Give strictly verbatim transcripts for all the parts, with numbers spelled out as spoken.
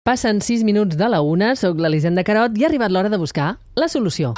Passen sis minuts de la una, soc l'Elisenda Carot i ha arribat l'hora de buscar la solució.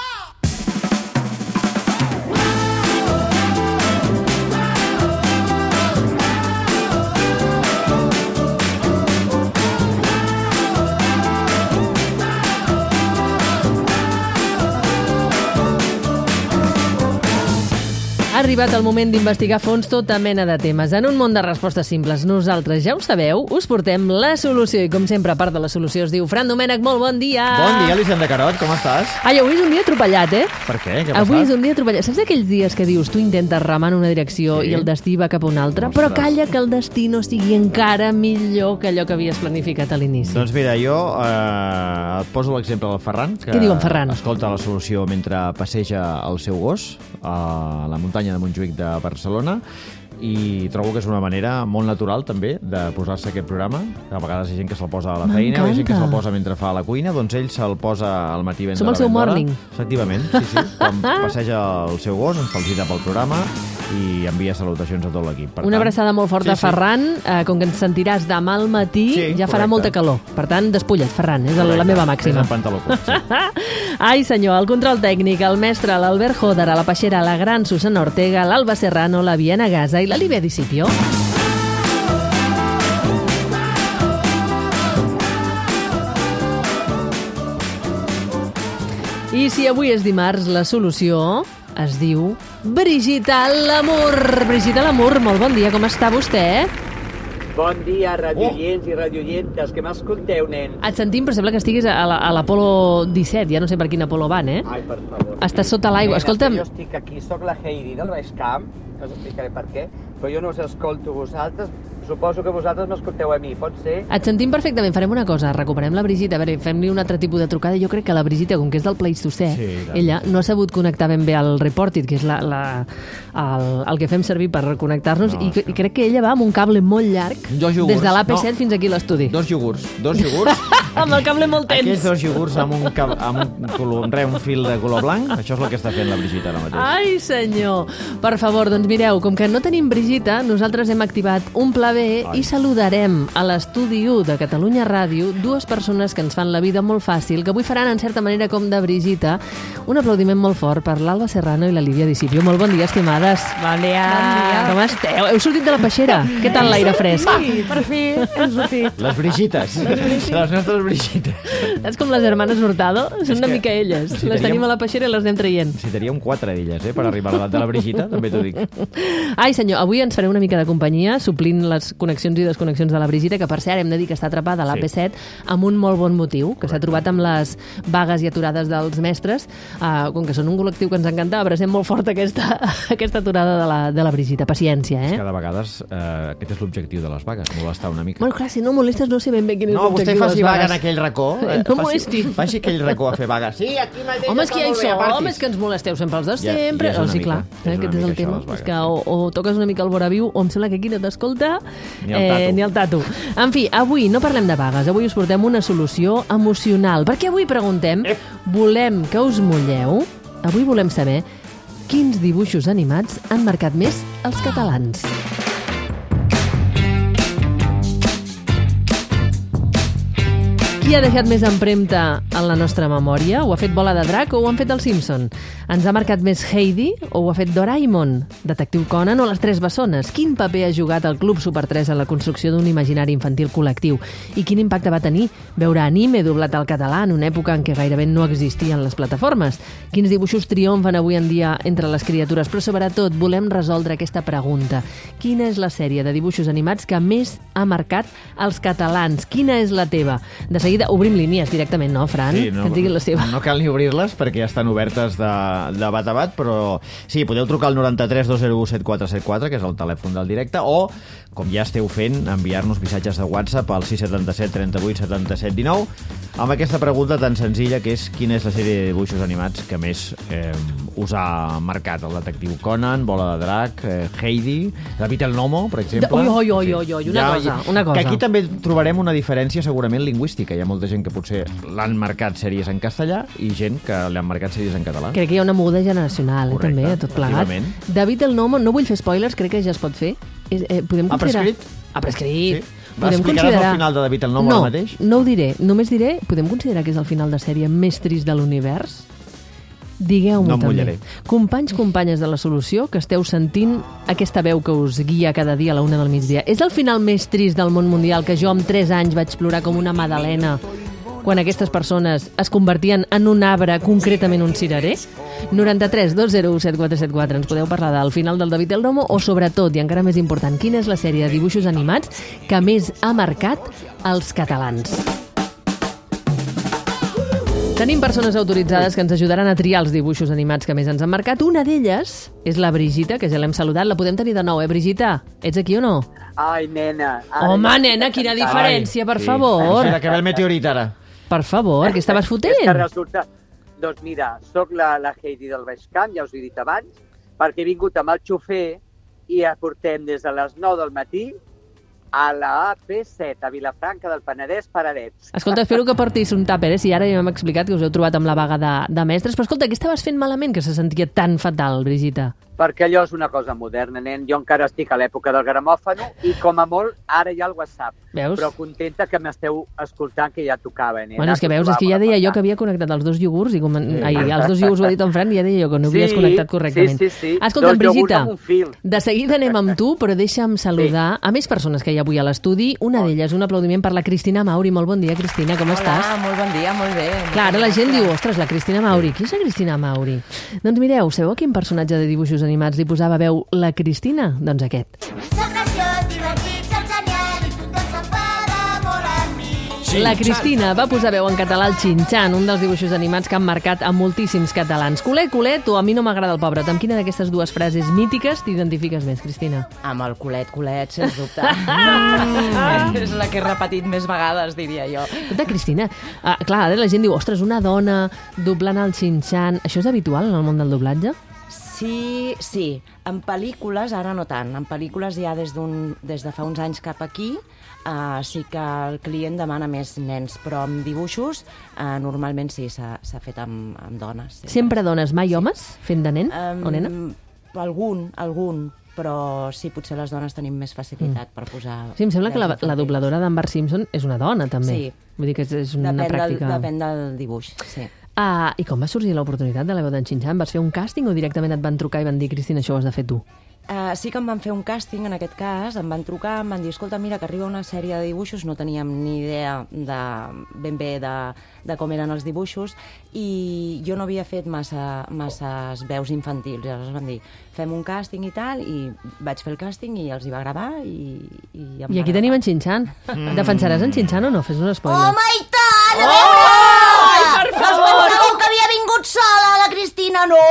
Ha arribat el moment d'investigar a fons tota mena de temes. En un món de respostes simples, nosaltres ja ho sabeu, us portem la solució. I com sempre, a part de la solució, es diu Fran Domènech, molt bon dia! Bon dia, Elisenda Carot, com estàs? Ai, avui és un dia atropellat, eh? Per què? Què ha passat? Avui és un dia atropellat. Saps aquells dies que dius, tu intentes remar en una direcció Sí. i el destí va cap a una altra, Ostres. però calla que el destí no sigui encara millor que allò que havies planificat a l'inici. Doncs mira, jo eh, et poso l'exemple del Ferran, que Què diu en Ferran? escolta la solució mentre passeja el seu gos a la muntanya de Montjuïc de Barcelona, i trobo que és una manera molt natural també de posar-se aquest programa, que a vegades hi ha gent que se'l posa a la feina, hi ha gent que se'l posa mentre fa la cuina, doncs ell se'l posa al matí ben Som el d'hora, seu ben d'hora. morning. Efectivament, sí, sí. Quan passeja el seu gos, ens felicita pel programa i envia salutacions a tot l'equip. Per Una tant, abraçada molt forta, sí, sí. Ferran. Eh, com que ens sentiràs demà al matí, Sí, ja farà correcte. molta calor. Per tant, despulla't, Ferran, és la Correcte. meva Fes màxima. el pantaló curt, sí. Ai, senyor, el control tècnic, el mestre, l'Albert Joder, a la Peixera, la gran Susana Ortega, l'Alba Serrano, la Viena Gasa i la Líbia Discipio. I si avui és dimarts, la solució es diu Brigitte Lamour. Brigitte Lamour, molt bon dia, com està vostè? Bon dia, radioients oh. i radioientes, que m'escolteu, nen? Et sentim, però sembla que estiguis a la- a l'Apolo disset, ja no sé per quin Apolo van, eh? Ai, per favor. Estàs sota l'aigua. Nena, Escolta'm, Jo estic aquí, sóc la Heidi del Baix Camp, us explicaré per què, però jo no us escolto vosaltres, suposo que vosaltres m'escolteu a mi, pot ser? et sentim perfectament. Farem una cosa, recuperem la Brigitte, a veure, fem-li un altre tipus de trucada. Jo crec que la Brigitte, com que és del Pleistocè, Sí, i tant. ella no ha sabut connectar ben bé al Reportit, que és la, la, el, el que fem servir per connectar-nos, No, i, sí. i crec que ella va amb un cable molt llarg, Dos iogurts. des de l'A P set No. fins aquí a l'estudi. Dos iogurts, dos iogurts. Amb el cable molt tens. Aquests dos iogurts amb un, cab- amb un, color, re, un fil de color blanc, això és el que està fent la Brigitte ara mateix. Ai, senyor. Per favor, doncs mireu, com que no tenim Brigitte, nosaltres hem activat un pla B Ai. i saludarem a l'estudi u de Catalunya Ràdio dues persones que ens fan la vida molt fàcil, que avui faran en certa manera com de Brigitte. Un aplaudiment molt fort per l'Alba Serrano i la Líbia Discipio. Molt bon dia, estimades. Bon dia. Bon dia. Com esteu? Heu sortit de la peixera? Què tal l'aire fresc? Sí, per fi hem sortit. Les Brigittes, les nostres Brigittes. És com les germanes Hurtado? Són una que mica elles. si Les teníem- tenim a la peixera i les anem traient. Necessitaríem quatre d'elles, eh, per arribar a l'edat de la Brigitte, també t'ho dic. Ai, senyor, avui ens fareu una mica de companyia, suplint les connexions i desconnexions de la Brigitte, que per cert hem de dir que està atrapada a l'A P set amb un molt bon motiu, que s'ha trobat amb les vagues i aturades dels mestres. Uh, com que són un col·lectiu que ens encanta, abracem molt fort aquesta, aquesta aturada de la, de la Brigitte. Paciència, eh? Cada vegada eh, aquest és l'objectiu de les vagues, molestar una mica. Bueno, clar, si no molestes no sé ben bé quin és No, vostè l'objectiu de faci les vaga vagues. en aquell racó. Eh, eh, no faci- molesti. Faci aquell racó a fer vaga. Sí, aquí mateix. Home, és que ja hi està molt bé, som, apartis. home, és que ens molesteu sempre els de Ja- sempre. ja és una oh, sí, mica, clar, és eh, una aquest és mica el això, tema. les vagues. És que o, o toques una mica el vora viu, o em sembla que aquí no t'escolta Ni el tato. ni el tato. En fi, avui no parlem de vagues, avui us portem una solució emocional, perquè avui preguntem, volem que us mulleu? Avui volem saber quins dibuixos animats han marcat més els catalans. Qui ha deixat més empremta en la nostra memòria? Ho ha fet Bola de Drac o ho han fet els Simpson? Ens ha marcat més Heidi o ho ha fet Doraemon? Detectiu Conan o les Tres Bessones? Quin paper ha jugat el Club Super tres en la construcció d'un imaginari infantil col·lectiu? I quin impacte va tenir veure anime doblat al català en una època en què gairebé no existien les plataformes? Quins dibuixos triomfen avui en dia entre les criatures? Però sobretot volem resoldre aquesta pregunta. Quina és la sèrie de dibuixos animats que més ha marcat els catalans? Quina és la teva? De seguida obrim línies directament, no, Fran? Sí, no, que et diguin la seva. no cal ni obrir-les perquè ja estan obertes de, de bat a bat, però sí, podeu trucar al noranta-tres dos zero u set quatre set quatre, que és el telèfon del directe, o, com ja esteu fent, enviar-nos missatges de WhatsApp al sis set set trenta vuit setanta set dinou amb aquesta pregunta tan senzilla que és quina és la sèrie de dibuixos animats que més eh, us ha marcat. El detectiu Conan, Bola de Drac, eh, Heidi, David el Gnomo, per exemple. Ui, ui, ui, ui, ui, una cosa, una cosa. Que aquí també trobarem una diferència segurament lingüística. Hi ha molta gent que potser l'han marcat sèries en castellà i gent que li han marcat sèries en català. Crec que hi ha una moguda generacional, eh, Correcte, també, a tot plegat. efectivament. David el Gnomo, no vull fer spoilers, crec que ja es pot fer. És, eh, podem Ha considerar... prescrit? Ha prescrit. Sí. Explicaràs el final de David el Nomo no, ara mateix? No ho diré, només diré, podem considerar que és el final de sèrie més trist de l'univers? Digueu-m'ho no també. mullaré. Companys, companyes de la solució, que esteu sentint aquesta veu que us guia cada dia a la una del migdia. És el final més trist del món mundial que jo amb tres anys vaig plorar com una madalena quan aquestes persones es convertien en un arbre, concretament un cirerer? noranta-tres dos zero u set quatre set quatre. Ens podeu parlar del final del David el Nomo o, sobretot, i encara més important, quina és la sèrie de dibuixos animats que més ha marcat els catalans? Tenim persones autoritzades que ens ajudaran a triar els dibuixos animats que més ens han marcat. Una d'elles és la Brigitta, que ja l'hem saludat. La podem tenir de nou, eh, Brigitta? Ets aquí o no? Ai, nena. Home, nena, quina diferència, per favor. Sí, que ve el meteorit ara. Per favor, què estaves fotent? És que resulta... Doncs mira, sóc la, la Heidi del Baix Camp, ja us ho he dit abans, perquè he vingut amb el xofer i ja portem des de les nou del matí a la A P set, a Vilafranca del Penedès, Paradets. Escolta, espero que portis un tàper, eh? Si ara ja m'hem explicat que us heu trobat amb la vaga de, de mestres. Però escolta, què estaves fent malament que se sentia tan fatal, Brigitta? Perquè allò és una cosa moderna, nen. Jo encara estic a l'època del gramòfano i, com a molt, ara hi ha el WhatsApp. Veus? Però contenta que m'esteu escoltant, que ja tocava, nen. Bueno, és que veus, és que ja deia jo que havia connectat els dos iogurts, i com... Ai, els dos iogurts ho ha dit en Fran, i ja deia jo que no havies sí, connectat correctament. Sí, sí, sí. Escolta, Brigitta, fil. de seguida anem amb tu, però deixa'm saludar sí. a més persones que hi ha avui a l'estudi. Una d'elles, un aplaudiment per la Cristina Mauri. Molt bon dia, Cristina, com Hola, estàs? Hola, molt bon dia, molt bé. Clar, ara la gent diu, ostres, la Cristina Mauri. Qui és la Cristina Mauri? Doncs mireu, sabeu a quin personatge de dibuixos animats li posava veu la Cristina? Doncs aquest. Soc graciós, divertit, soc genial i tothom s'enfada molt amb mi. La Cristina va posar veu en català al Xinxan, un dels dibuixos animats que han marcat a moltíssims catalans. Culet, culet, o a mi no m'agrada el pobret. Amb quina d'aquestes dues frases mítiques t'identifiques més, Cristina? Amb el culet, culet, sens dubte. Mm. És la que he repetit més vegades, diria jo. Escolta, Cristina, ah, clar, ara la gent diu, ostres, una dona doblant al Xinxan. Això és habitual en el món del doblatge? Sí, sí. En pel·lícules, ara no tant. En pel·lícules ja des, d'un, des de fa uns anys cap aquí uh, sí que el client demana més nens, però amb dibuixos uh, normalment sí, s'ha, s'ha fet amb, amb dones. Sempre, Sempre dones, mai sí. homes, fent de nen um, o nena? Algun, algun, però sí, potser les dones tenim més facilitat mm. per posar... Sí, em sembla que la, la dobladora d'en Bart Simpson és una dona, també. Sí. Vull dir que és, és una depèn pràctica... Del, depèn del dibuix, sí. Ah, I com va sorgir l'oportunitat de la veu d'en Xinxan? Vas fer un càsting o directament et van trucar i van dir, Cristina, això ho has de fer tu? Uh, sí que em van fer un càsting, en aquest cas, em van trucar, em van dir, escolta, mira, que arriba una sèrie de dibuixos, no teníem ni idea de, ben bé de, de com eren els dibuixos, i jo no havia fet massa, masses veus infantils, i aleshores van dir, fem un càsting i tal, i vaig fer el càsting i els hi va agradar, i... I, em I aquí tenim en Xinxan. Mm. Defensaràs en Xinxan o no? Fes un spoiler. Home, i tant! Oh! Ai, per favor! Pensàveu que havia vingut sola, la Cristina, no?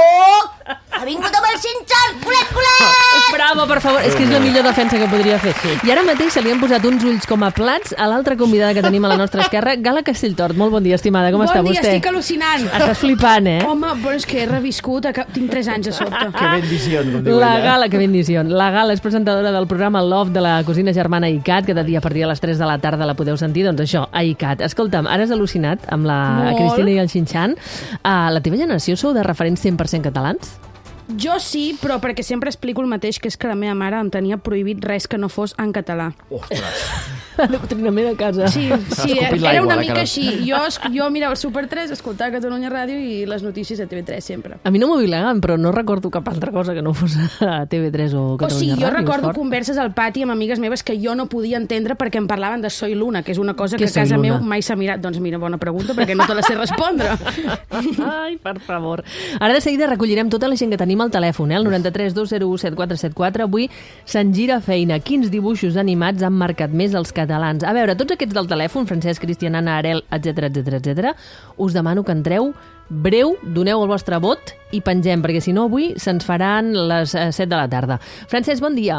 Ha vingut amb el Xinxan, culet, culet! Bravo, per favor, és que és la millor defensa que podria fer. I ara mateix se li han posat uns ulls com a plats a l'altra convidada que tenim a la nostra esquerra, Gala Castelltort. Molt bon dia, estimada, com bon està dia, vostè? estic al·lucinant. Estàs flipant, eh? Home, però és que he reviscut, a cap... tinc tres anys a sota. Que bendició, com diu La ella. Gala, que bendició. La Gala és presentadora del programa Love de la cosina germana ICAT, que de dia per dia a les tres de la tarda la podeu sentir. Doncs això, a ICAT. Escolta'm, ara has al·lucinat amb la Molt. Cristina i el Xinxan. Uh, la teva generació sou de referents cent per cent catalans? Jo sí, però perquè sempre explico el mateix, que és que la meva mare em tenia prohibit res que no fos en català. Ostres. Adoctrinament a casa. Sí, sí, Escopit era l'aigua, una la mica cara. així. Jo, jo mirava el Super tres, escoltava Catalunya Ràdio i les notícies a T V tres sempre. A mi no m'obligaven, però no recordo cap altra cosa que no fos a T V tres o O Catalunya sigui, jo Ràdio. recordo fort. converses al pati amb amigues meves que jo no podia entendre perquè em parlaven de Soy Luna, que és una cosa Què que a Soy casa Luna? meu mai s'ha mirat. Doncs mira, bona pregunta, perquè no te la sé respondre. Ai, per favor. Ara de seguida recollirem tota la gent que tenim al telèfon, eh? El noranta-tres dos zero u set quatre set quatre. Avui se'n gira feina. Quins dibuixos animats han marcat més els catalans? A veure, tots aquests del telèfon, Francesc, Cristian, Anna, Arel, etcètera, etcètera, etcètera, us demano que entreu breu, doneu el vostre vot i pengem, perquè si no avui se'ns faran les eh, set de la tarda. Francesc, bon dia.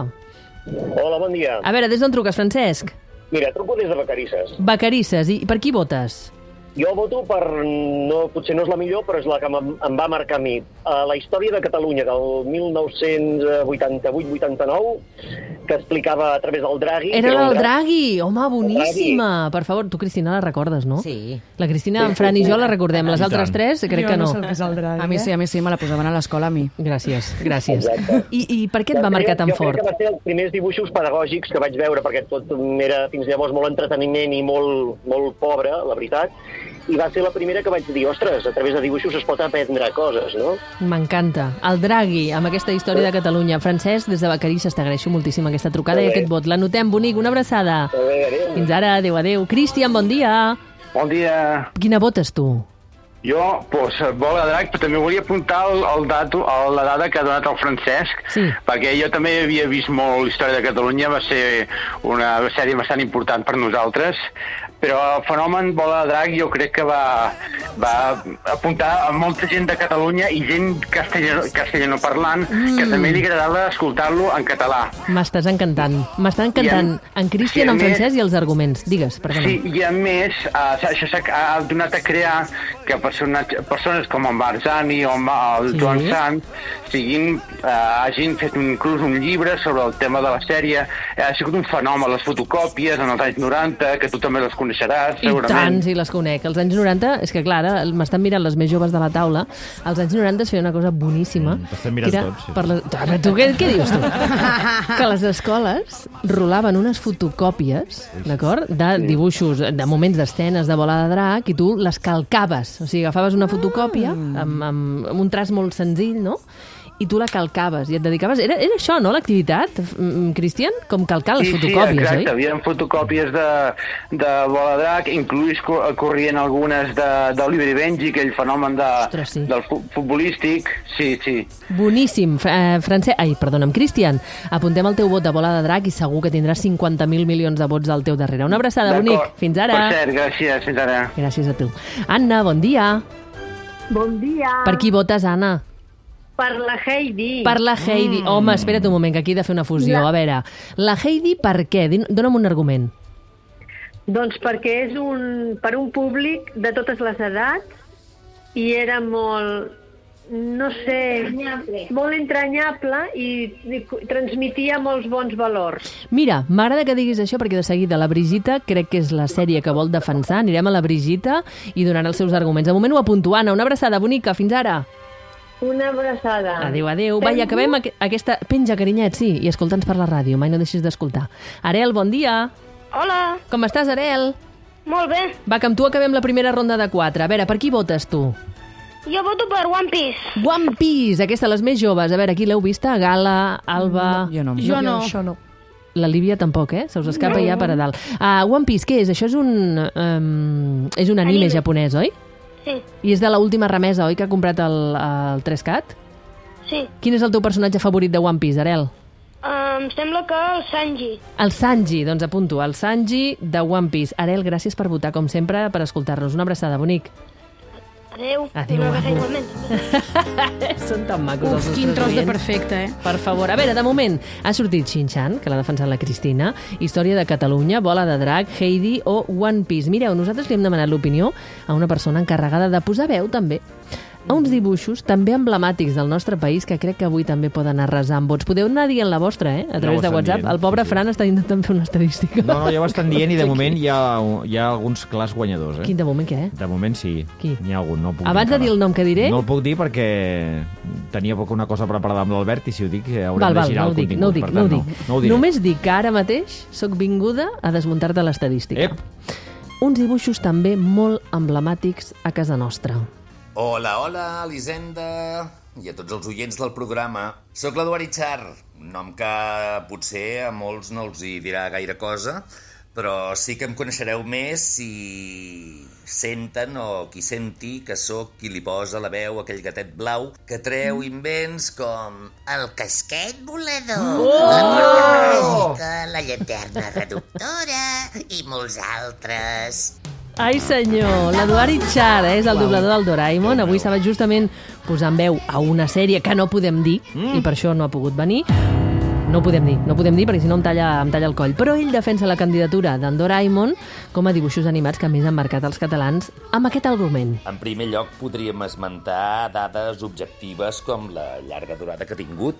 Hola, bon dia. A veure, des d'on truques, Francesc? Mira, truco des de Vacarisses. Vacarisses. I per qui votes? Jo voto per... No, potser no és la millor, però és la que em, em va marcar a mi. Uh, la història de Catalunya del mil nou-cents vuitanta-vuit vuitanta-nou que explicava a través del Draghi. Era que el un Draghi, home, boníssima. Per favor, tu, Cristina, la recordes, no? Sí. La Cristina, en Fran i jo la recordem. Les I altres tant. tres, crec que no. sé el que és el Draghi. A mi sí, a mi sí, me la posaven a l'escola a mi. Gràcies, gràcies. Exacte. I, I per què et va marcar tan jo fort? crec que va ser els primers dibuixos pedagògics que vaig veure, perquè tot era fins llavors molt entreteniment i molt, molt pobre, la veritat, i va ser la primera que vaig dir, ostres, a través de dibuixos es pot aprendre coses, no? M'encanta. El Draghi, amb aquesta història de Catalunya. Francesc, des de Vacarisses, t'agraeixo moltíssim aquesta trucada i aquest vot. L'anotem, bonic, una abraçada. Adéu, adéu. Fins ara, adéu, adéu. Cristian, bon dia. Bon dia. Quina votes tu? Jo, doncs, bola de drac, però també volia apuntar el, el dato, el, la dada que ha donat el Francesc, Sí. perquè jo també havia vist molt Història de Catalunya, va ser una sèrie bastant important per nosaltres, però el fenomen bola de drac jo crec que va, va apuntar a molta gent de Catalunya i gent castellano, castellanoparlant mm. que també li agradava escoltar-lo en català. M'estàs encantant. M'està encantant I en Cristian, i a en més- Francesc i els arguments. Digues, perdona. Sí, i a més, uh, això s'ha ha donat a crear que personatge, persones com en Barzani o en el Sí. Joan Sant siguin, uh, hagin fet un, inclús un llibre sobre el tema de la sèrie. Ha sigut un fenomen, les fotocòpies en els anys noranta, que tu també les coneixeràs, I segurament. tant, si les conec. Els anys noranta, és que clar, ara m'estan mirant les més joves de la taula, als anys noranta es feia una cosa boníssima. Mm, t'estem mirant que era tots, sí. Per les... Ara, tu què, què dius, tu? Que les escoles rolaven unes fotocòpies, d'acord?, de dibuixos, de moments d'escenes de bola de drac, i tu les calcaves. O sigui, agafaves una fotocòpia amb, amb, amb un traç molt senzill, no?, i tu la calcaves i et dedicaves... Era, era això, no, l'activitat, mm, Cristian? Com calcar les Sí, sí, fotocòpies, exacte. oi? Hi havia fotocòpies de, de Bola de Drac, inclús co- corrien algunes de- d'Oliver i Benji, aquell fenomen de, Ostres, sí. del fu- futbolístic. Sí, sí. Boníssim. Eh, Francesc... Ai, perdona'm, Cristian, apuntem el teu vot de bola de drac i segur que tindràs cinquanta mil milions de vots al teu darrere. Una abraçada, bonic. D'acord. Fins ara. Per cert, gràcies. Fins ara. Gràcies a tu. Anna, bon dia. Bon dia. Per qui votes, Anna? Per la Heidi. Per la Heidi. Home, espera't un moment, que aquí he de fer una fusió. La- A veure, la Heidi per què? Din- Dóna'm un argument. Doncs perquè és un, per un públic de totes les edats i era molt, no sé, molt entranyable i, i transmetia molts bons valors. Mira, m'agrada que diguis això perquè de seguida la Brigitta crec que és la sèrie que vol defensar. Anirem a la Brigitta i donarà els seus arguments. De moment ho apunto, Anna. Una abraçada bonica. Fins ara. Una abraçada. Adéu, adéu. Va, i acabem aqu aquesta... Penja, carinyet, sí, i escolta'ns per la ràdio. Mai no deixis d'escoltar. Arel, bon dia. Hola, Com estàs, Arel? molt bé. Va, que amb tu acabem la primera ronda de quatre. A veure, per qui votes tu? Jo voto per One Piece. One Piece, aquesta, les més joves. A veure, qui l'heu vista? Gala, Alba... Jo no. Jo no. Això no. La Lívia tampoc, eh? Se us escapa no. ja per a dalt. Uh, One Piece, què és? Això és un... Um, és un anime, Anime. japonès, oi? Sí, I és de l'última remesa, oi, que ha comprat el, el tres cat? sí. Quin és el teu personatge favorit de One Piece, Arel? Em sembla que el Sanji. El Sanji, doncs apunto, el Sanji de One Piece. Arel, gràcies per votar, com sempre, per escoltar-nos. Una abraçada, bonic. Adéu. Adéu, Una abraçada adéu. igualment. Són tan macos els Uf, nostres quin tros de oients. perfecte, eh? Per favor. A veure, de moment, ha sortit Shin-Chan, que l'ha defensat la Cristina, Història de Catalunya, Bola de Drac, Heidi o One Piece. Mireu, nosaltres li hem demanat l'opinió a una persona encarregada de posar veu, també, a uns dibuixos també emblemàtics del nostre país que crec que avui també poden arrasar amb vots. Podeu anar dient la vostra, eh? A través ho de estan WhatsApp. dient, El pobre sí, sí. Fran està intentant fer una estadística. No, no, ja ho estan dient i de moment hi ha, hi ha alguns clars guanyadors, eh? Quin de moment, què? De moment sí. Qui? N'hi ha algun, no el puc Abans de dir el nom que diré... No el puc dir perquè tenia poc una cosa preparada amb l'Albert i si ho dic haurem Val, de val, girar no ho el dic, contingut. no ho dic, per no ho tant, dic. no ho diré. Només dic que ara mateix sóc vinguda a desmuntar-te l'estadística. Ep. Uns dibuixos també molt emblemàtics a casa nostra. Hola, hola, Elisenda i a tots els oients del programa. Soc l'Eduard Itxar, un nom que potser a molts no els hi dirà gaire cosa, però sí que em coneixereu més si senten o qui senti que sóc qui li posa la veu a aquell gatet blau que treu invents com El casquet volador, Oh! la porta màgica, la llanterna reductora i molts altres. Ai, senyor, l'Eduard Itxar eh, és el doblador del Doraemon. Avui estava justament posant veu a una sèrie que no podem dir, mm. i per això no ha pogut venir. No ho podem dir, no ho podem dir perquè si no em talla, em talla el coll. Però ell defensa la candidatura d'en Doraemon com a dibuixos animats que més han marcat els catalans amb aquest argument. En primer lloc, podríem esmentar dades objectives com la llarga durada que ha tingut.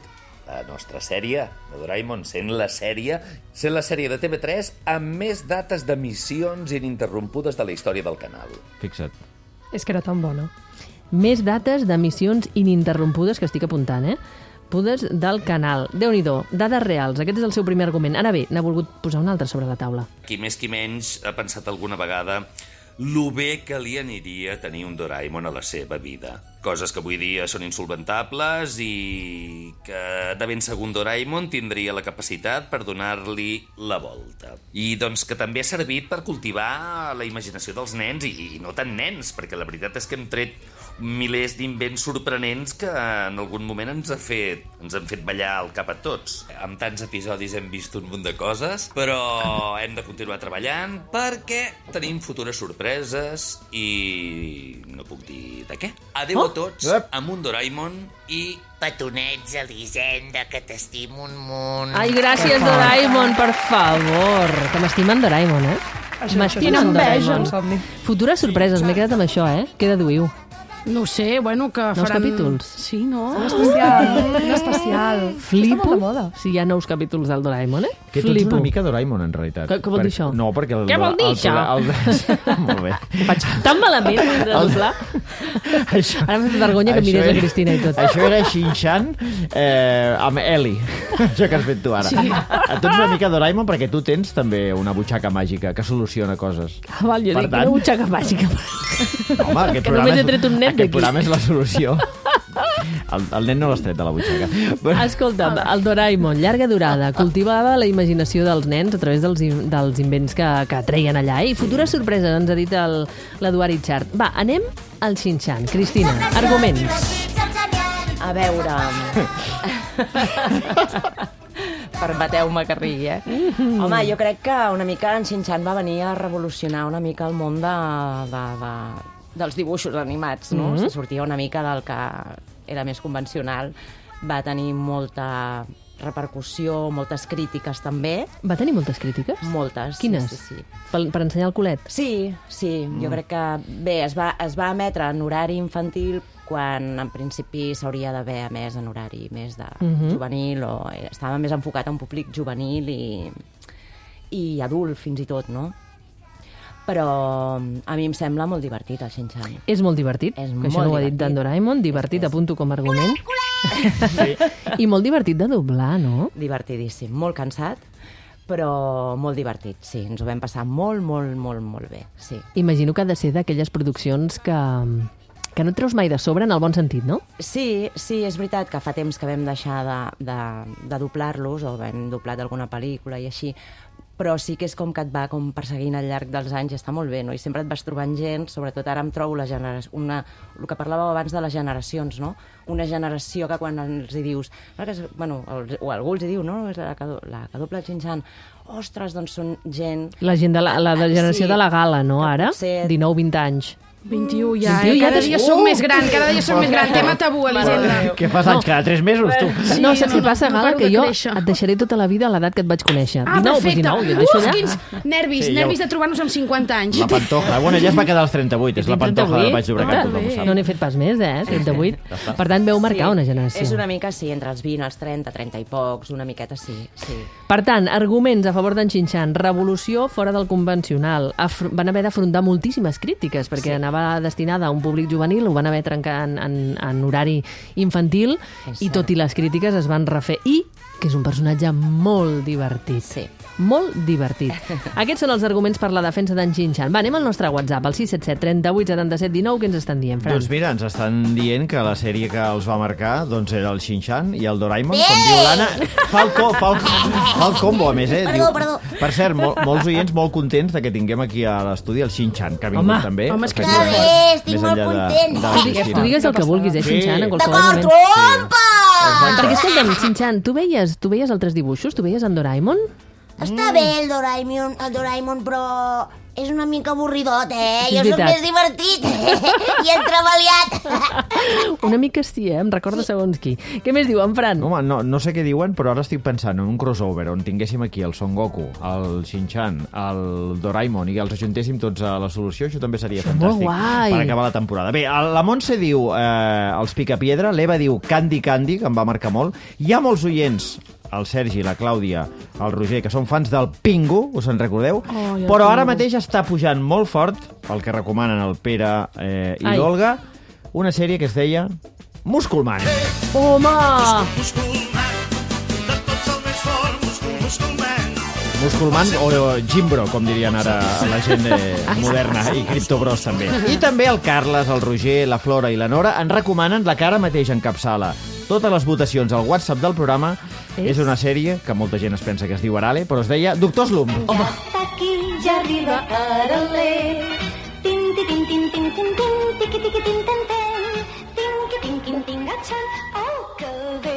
la nostra sèrie de Doraemon, sent la sèrie, sent la sèrie de T V tres amb més dates d'emissions ininterrompudes de la història del canal. Fixa't. És que era tan bona. Més dates d'emissions ininterrompudes, que estic apuntant, eh? Pudes del canal. Déu-n'hi-do, dades reals. Aquest és el seu primer argument. Ara bé, n'ha volgut posar un altre sobre la taula. Qui més qui menys ha pensat alguna vegada lo bé que li aniria tenir un Doraemon a la seva vida. Coses que avui dia són insolventables i que de ben segur un Doraemon tindria la capacitat per donar-li la volta. I doncs que també ha servit per cultivar la imaginació dels nens, i no tant nens, perquè la veritat és que hem tret milers d'invents sorprenents que en algun moment ens, ha fet, ens han fet ballar al cap a tots. Amb tants episodis hem vist un munt de coses, però hem de continuar treballant perquè tenim futures sorpreses i no puc dir de què. Adéu oh. a tots, amb un Doraemon i... Petonets, Elisenda, que t'estimo un munt. Ai, gràcies, Doraemon, per favor. Que m'estimen Doraemon, eh? M'estimen Doraemon. Futures sorpreses, m'he quedat amb això, eh? Què deduïu? No sé, bueno, que nous faran... Nous capítols? Sí, no? Un especial, un especial. Flipo si hi ha nous capítols del Doraemon, eh? Que tu ets una mica Doraemon, en realitat. Què, què vol dir això? No, perquè... El, què vol dir el, això? El, el, molt bé. Faig tan malament de doblar. Això, ara m'ha fet vergonya que mirés la Cristina i tot. Això era Shin-chan eh, amb Eli. Això que has fet tu ara. Sí. Tu ets una mica Doraemon perquè tu tens també una butxaca màgica que soluciona coses. Ah, val, jo per dic tant... una butxaca màgica. Home, aquest que programa, només he tret un net aquest programa és la solució. El, el nen no l'has tret de la butxaca. Escolta'm, el Doraemon, llarga durada, cultivava la imaginació dels nens a través dels, dels invents que, que treien allà. I futures sorpreses, ens ha dit l'Eduard Itxart. Va, anem al Shin-chan. Cristina, arguments. A veure... Permeteu-me que rigui, eh? Mm-hmm. Home, jo crec que una mica en Shin-chan va venir a revolucionar una mica el món de, de, de, dels dibuixos animats, no? Mm-hmm. Se sortia una mica del que era més convencional. Va tenir molta repercussió, moltes crítiques també. Va tenir moltes crítiques? Moltes. Quines? Sí, sí, sí. Per, per ensenyar el culet? Sí, sí. Mm. Jo crec que... Bé, es va, es va emetre en horari infantil quan en principi s'hauria d'haver emès en horari més de mm-hmm. juvenil, o estava més enfocat a un públic juvenil i, i adult fins i tot, no? Però a mi em sembla molt divertit el Shin-chan. És molt divertit, és que molt això no ho ha dit divertit. d'en Doraemon, divertit, apunto com a argument. Sí. I molt divertit de doblar, no? Divertidíssim, molt cansat, però molt divertit, sí. Ens ho vam passar molt, molt, molt, molt bé, sí. Imagino que ha de ser d'aquelles produccions que, que no et treus mai de sobre, en el bon sentit, no? Sí, sí, és veritat que fa temps que vam deixar de, de, de doblar-los, o vam doblat alguna pel·lícula i així, però sí que és com que et va com perseguint al llarg dels anys i està molt bé, no? I sempre et vas trobant gent, sobretot ara em trobo la generació, una, el que parlàveu abans de les generacions, no? Una generació que quan els hi dius, bueno, o algú els hi diu, no? És la que, la que dobla el Shin-chan, ostres, doncs són gent... La gent de la, la de generació sí, de la gala, no, ara? Ser... dinou vint anys. vint-i-u ja, vint-i-u, eh? Cada dia som més gran, cada dia som més gran. Tema tabú, Elisenda. Què fas anys? Cada tres mesos, tu? Sí, no, saps què passa, Gala? Que jo et deixaré tota la vida a l'edat que et vaig conèixer. Ah, dinou, perfecte. dinou, jo et deixo allà. Uf, quins nervis, sí, nervis de trobar-nos amb cinquanta anys. La Pantoja. Bueno, ja es va quedar als trenta-vuit, és la Pantoja de Baix Llobregat, tothom ho sap. No n'he fet pas més, eh? trenta-vuit. Per tant, veu marcar una generació. És una mica, sí, entre els vint, els trenta, trenta i pocs, una miqueta sí, sí. Per tant, arguments a favor d'en Shin-chan. Revolució fora del convencional. Van haver d'afrontar moltíssimes crítiques, perquè anava destinada a un públic juvenil, ho van haver trencat en, en, en horari infantil, i tot i les crítiques es van refer. I que és un personatge molt divertit. Sí. Molt divertit. Aquests són els arguments per la defensa d'en Shin-chan. Va, anem al nostre WhatsApp, al sis set set, trenta-vuit, setanta-set, dinou. Què ens estan dient, Fran? Doncs mira, ens estan dient que la sèrie que els va marcar doncs era el Shin-chan i el Doraemon, com diu l'Anna. Fa el, co, fa, el, fa el combo, a més, eh? Perdó, diu, perdó. Per cert, mol, molts oients molt contents de que tinguem aquí a l'estudi el Shin-chan, que ha vingut home, també. Home, és que ja ves, estic molt content. De, de tu digues el que vulguis, eh, Shin-chan, en qualsevol moment. moment. Trompa! Perquè, escolta'm, Shin-chan, tu veies, tu veies altres dibuixos? Tu veies en Doraemon? Està bé el Doraemon, el Doraemon, però és una mica avorridot, eh? Sí, és jo soc veritat. més divertit, eh? I entremaliat. Una mica sí, eh? Em recorda segons qui. Què més diu, en Fran? Home, no, no sé què diuen, però ara estic pensant en un crossover on tinguéssim aquí el Son Goku, el Shin-Chan, el Doraemon i els ajuntéssim tots a la solució, això també seria Això molt fantàstic guai. per acabar la temporada. Bé, la Montse diu eh, els Picapiedra, l'Eva diu Candy Candy, que em va marcar molt. Hi ha molts oients, el Sergi, la Clàudia, el Roger, que són fans del Pingu, us en recordeu? Oh, ja però ara Pingu. mateix està pujant molt fort, el que recomanen el Pere eh, i l'Olga, una sèrie que es deia Musculman. Home! Musculman o Gimbro, com dirien ara la gent eh, moderna, i Criptobros també. I també el Carles, el Roger, la Flora i la Nora en recomanen la que ara mateix encapçala totes les votacions al WhatsApp del programa. És, és una sèrie que molta gent es pensa que es diu Arale, però es deia Doctor Slump. Ja està aquí, ja arriba Arale. Tin, tin, tin, tin, tin, tin, tin, tiqui, tiqui, tin, tin, tin, tinqui, tinqui, tingatxan. Oh, que bé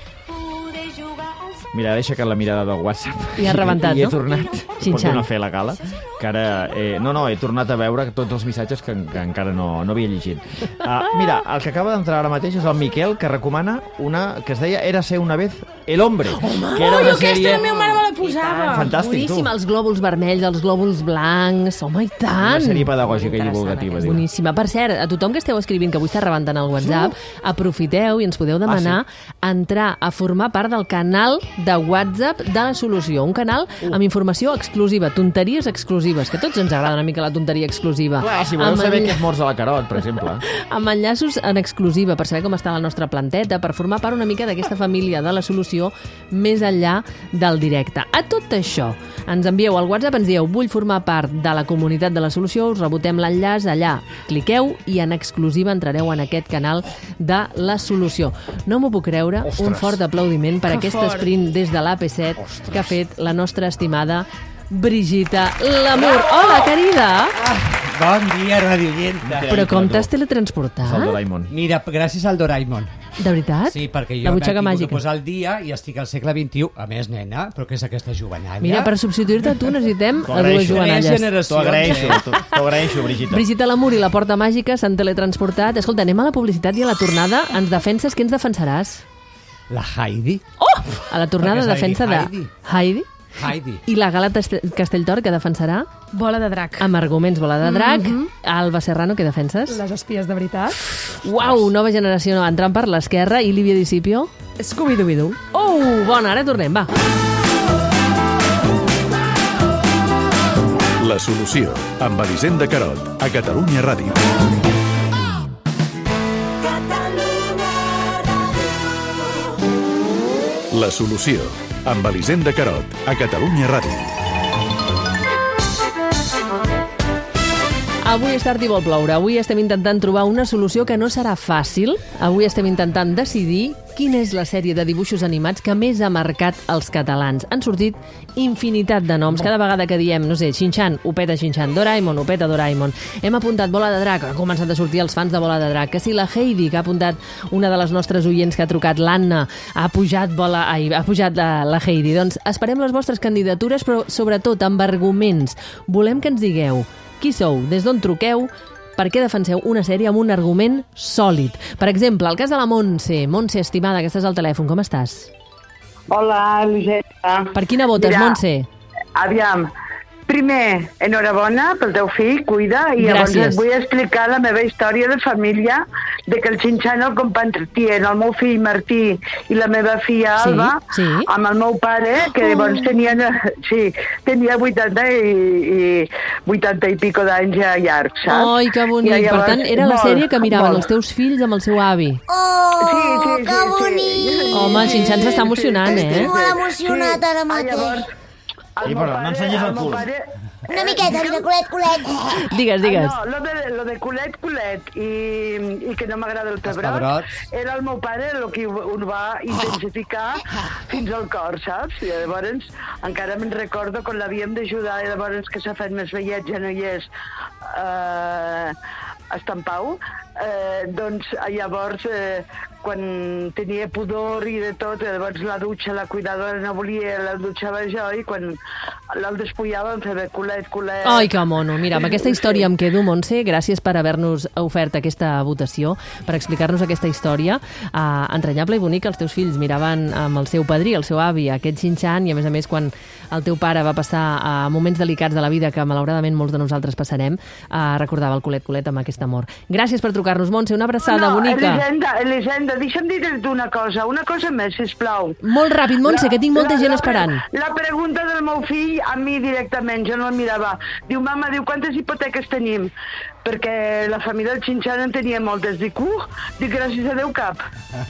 poder jugar al sol. Mira, he aixecat la mirada del WhatsApp. I ha rebentat, I he no? tornat. Xin-xan. Pot donar fer la gala. Que ara, eh, no, no, he tornat a veure tots els missatges que, que encara no, no havia llegit. Uh, mira, el que acaba d'entrar ara mateix és el Miquel, que recomana una que es deia Érase una vez el hombre. Home, que era Ui, una aquesta sèrie... la meva mare me la posava. Fantàstic, Boníssim, tu. els glòbuls vermells, els glòbuls blancs, home, i tant! Una sèrie pedagògica i divulgativa, diu. Boníssima. Per cert, a tothom que esteu escrivint, que avui està rebentant el WhatsApp, aprofiteu i ens podeu demanar Ah, entrar a formar part del canal de WhatsApp de la Solució. Un canal amb informació exclusiva, tonteries exclusives, que a tots ens agrada una mica la tonteria exclusiva. Clar, si voleu Amb saber enlla- què és morts de la carot, per exemple. amb enllaços en exclusiva per saber com està la nostra planteta, per formar part una mica d'aquesta família de la Solució més enllà del directe. A tot això, ens envieu al WhatsApp, ens dieu vull formar part de la comunitat de la Solució, us rebotem l'enllaç allà, cliqueu i en exclusiva entrareu en aquest canal de la Solució. No m'ho puc creure, Ostres. un fort aplaudiment per Que aquest fort. sprint des de l'A P set que ha fet la nostra estimada Brigitta Lamour. Hola, querida! Bon dia, radiollenta. Però com t'has teletransportat? És el Doraemon. Mira, gràcies al Doraemon. De veritat? Sí, perquè La jo m'he butxaca tingut de màgica. posar al dia i estic al segle vint-i-u. A més, nena, però què és aquesta jovenalla? Mira, per substituir-te a tu necessitem T'ho a dues agraeixo. jovenalles. T'ho agraeixo, t'ho t'ho agraeixo, Brigitta. Brigitta Lamour i la Porta Màgica s'han teletransportat. Escolta, anem a la publicitat i a la tornada ens defenses. Qui ens defensaràs? La Heidi. Oh! A la tornada Perquè és defensa de Heidi. Heidi. Heidi. I la Gala Teste- Castelltor, que defensarà? Bola de drac. Amb arguments bola de drac. Mhm. Alba Serrano, què defenses? Les espies de veritat. Uau, nova generació no, entrant per l'esquerra. I Lívia Discipio? Scooby-Doo. Oh, bona, ara tornem, va. La solució, amb Elisenda Carot, a Catalunya Ràdio. La solució, amb Elisenda Carot, a Catalunya Ràdio. Avui és tard i vol ploure. Avui estem intentant trobar una solució que no serà fàcil. Avui estem intentant decidir quina és la sèrie de dibuixos animats que més ha marcat els catalans. Han sortit infinitat de noms. Cada vegada que diem, no sé, Shin-Chan, ho peta Shin-Chan, Doraemon, ho peta Doraemon. Hem apuntat Bola de Drac, ha començat a sortir els fans de Bola de Drac. Que si la Heidi, que ha apuntat una de les nostres oients que ha trucat, l'Anna, ha pujat, bola, ai, ha pujat la, la Heidi. Doncs esperem les vostres candidatures, però sobretot amb arguments. Volem que ens digueu qui sou, des d'on truqueu, per què defenseu una sèrie amb un argument sòlid. Per exemple, el cas de la Montse. Montse, estimada, que estàs al telèfon, com estàs? Hola, Elisenda. Per quina votes, Mira, Montse? Aviam, primer, enhorabona pel teu fill, cuida, i llavors Gràcies. et vull explicar la meva història de família, de que el Shin-Chan el compartien el meu fill Martí i la meva filla Sí, Alba, sí. amb el meu pare, que Oh. llavors tenien, sí, tenia vuitanta i, i vuitanta i pico d'anys ja llargs, saps? Ai, que bonic. I llavors, Per tant, era la molt, sèrie que miraven molt. els teus fills amb el seu avi. Oh, Sí, sí, que sí, bonic! Home, el Shin-Chan s'està emocionant, eh? Estic molt emocionat ara mateix. Sí, però no ensenyis el cul. Una miqueta, mira, culet, culet. Digues, digues. Ah, no, lo de, lo de culet, culet, i, i que no m'agrada el pebrot, pebrots. era el meu pare el que ho, ho va intensificar fins al cor, saps? I llavors encara me'n recordo quan l'havíem d'ajudar, i llavors que s'ha fet més vellet, ja no hi és, eh, estampau, eh, doncs llavors, eh, quan tenia pudor i de tot, llavors la dutxa, la cuidadora no volia, la dutxava jo, i quan la despullava em feia culet, culet... Ai, que mono. Mira, amb aquesta història em quedo, Montse. Gràcies per haver-nos ofert aquesta votació, per explicar-nos aquesta història uh, entranyable i bonica. Els teus fills miraven amb el seu padrí, el seu avi, aquest Shin-chan, i a més a més, quan el teu pare va passar a uh, moments delicats de la vida que malauradament molts de nosaltres passarem, uh, recordava el culet, culet amb aquest amor. Gràcies per trucar-nos, Montse. Una abraçada no, bonica. Elisenda, Elisenda, deixa'm dir-te una cosa, una cosa més, sisplau. Molt ràpid, Montse, la, que tinc molta la, gent la, esperant. La pregunta del meu fill a mi directament, jo no el mirava. Diu, mama, diu, quantes hipoteques tenim? Perquè la família del Shin-chan en tenia moltes. Dic, uh, dic, gràcies a Déu, cap.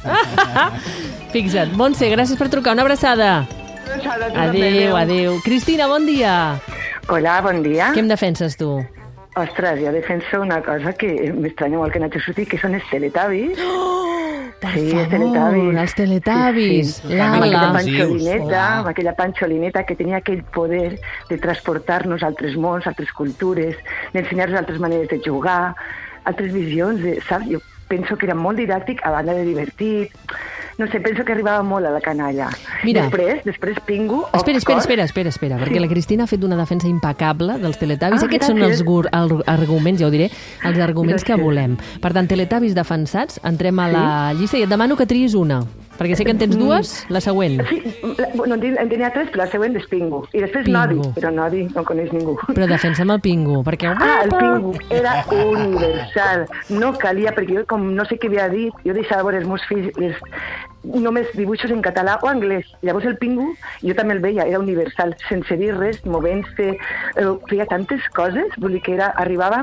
Fixa't. Montse, gràcies per trucar. Una abraçada. Abraçada, adéu, adéu. Cristina, bon dia. Hola, bon dia. Què em defenses, tu? Ostres, jo defenso una cosa que m'estranya molt que no hagi sortit, que són els Teletubbies. Oh, per sí, favor, els Teletubbies. els Teletubbies. Sí, sí. L'Ala. Amb aquella panxolineta, amb aquella panxolineta que tenia aquell poder de transportar-nos a altres mons, a altres cultures, d'ensenyar-nos altres maneres de jugar, altres visions, de, saps? Jo penso que era molt didàctic, a banda de divertit. No sé, penso que arribava molt a la canalla. Mira. Després, després Pingu... Espera, espera, espera, espera, espera, perquè sí. La Cristina ha fet una defensa impecable dels Teletubbies. Ah, Aquests gràcies. són els gur, el, arguments, ja ho diré, els arguments Gràcies. que volem. Per tant, Teletubbies defensats, entrem a la llista i et demano que triïs una. Perquè sé que en tens dues, la següent. Sí, la, bueno, en, en tenia tres, però la següent és Pingu. I després Pingu. Nodi, però Nodi no coneix ningú. Però defensa'm el Pingu, perquè... Ah, el Pingu era universal. No calia, perquè jo, com no sé què havia dit, jo deixava veure els meus fills els, només dibuixos en català o anglès. Llavors el Pingu, jo també el veia, era universal, sense dir res, movent-se, eh, feia tantes coses, vull dir que era, arribava...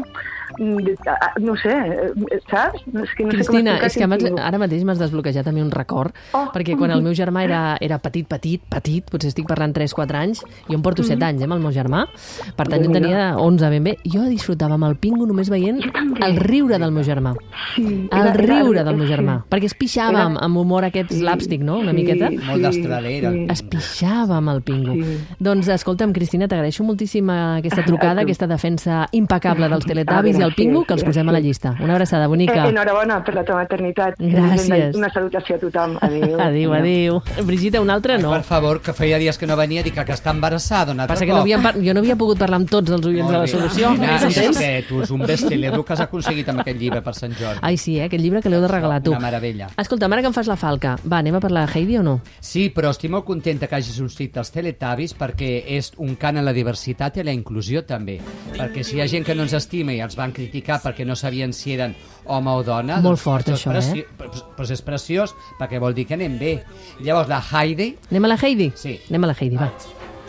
no sé, saps? No, és que no Cristina, sé és que abans, ara mateix m'has desbloquejat a mi un record, oh. perquè quan el meu germà era, era petit, petit, petit, potser estic parlant tres quatre anys, jo em porto set anys, eh, amb el meu germà, per tant jo en tenia onze ben bé, jo disfrutava amb el Pingu només veient el riure del meu germà. Sí, el era, riure era, del meu germà, sí. Perquè es pixava Era... amb, amb humor aquest sí, slapstick, no?, una sí, miqueta. sí, Molt d'estralera. sí. Es pixava amb el Pingu. Sí. Doncs escolta'm, Cristina, t'agraeixo moltíssim aquesta trucada, aquesta defensa impecable dels Teletubbies i el Pingu, que els posem a la llista. Una abraçada bonica. Eh, enhorabona per la teva maternitat. Gràcies. Una salutació a tothom. Adéu. Adéu, adéu. Brigitte, una altra no. Per favor, que feia dies que no venia, dic que està embarassada un altre Passa que cop. no havia, jo no havia pogut parlar amb tots els oients de la solució. Nina, Entens? que tu és un best-seller que has aconseguit amb aquest llibre per Sant Jordi. Ai, sí, eh? Aquest llibre que l'heu de regalar tu. Una meravella. Escolta, ara que em fas la falca, va, anem a parlar de Heidi o no? Sí, però estic molt contenta que hagis sortit els Teletubbies perquè és un cant a la diversitat i a la inclusió també. Perquè si hi ha gent que no ens estima i els van criticar perquè no sabien si eren home o dona... Molt doncs, fort, doncs això, preci... eh? Doncs, doncs és preciós perquè vol dir que anem bé. Llavors, la Heidi... Anem a la Heidi? Sí. Anem a la Heidi, va.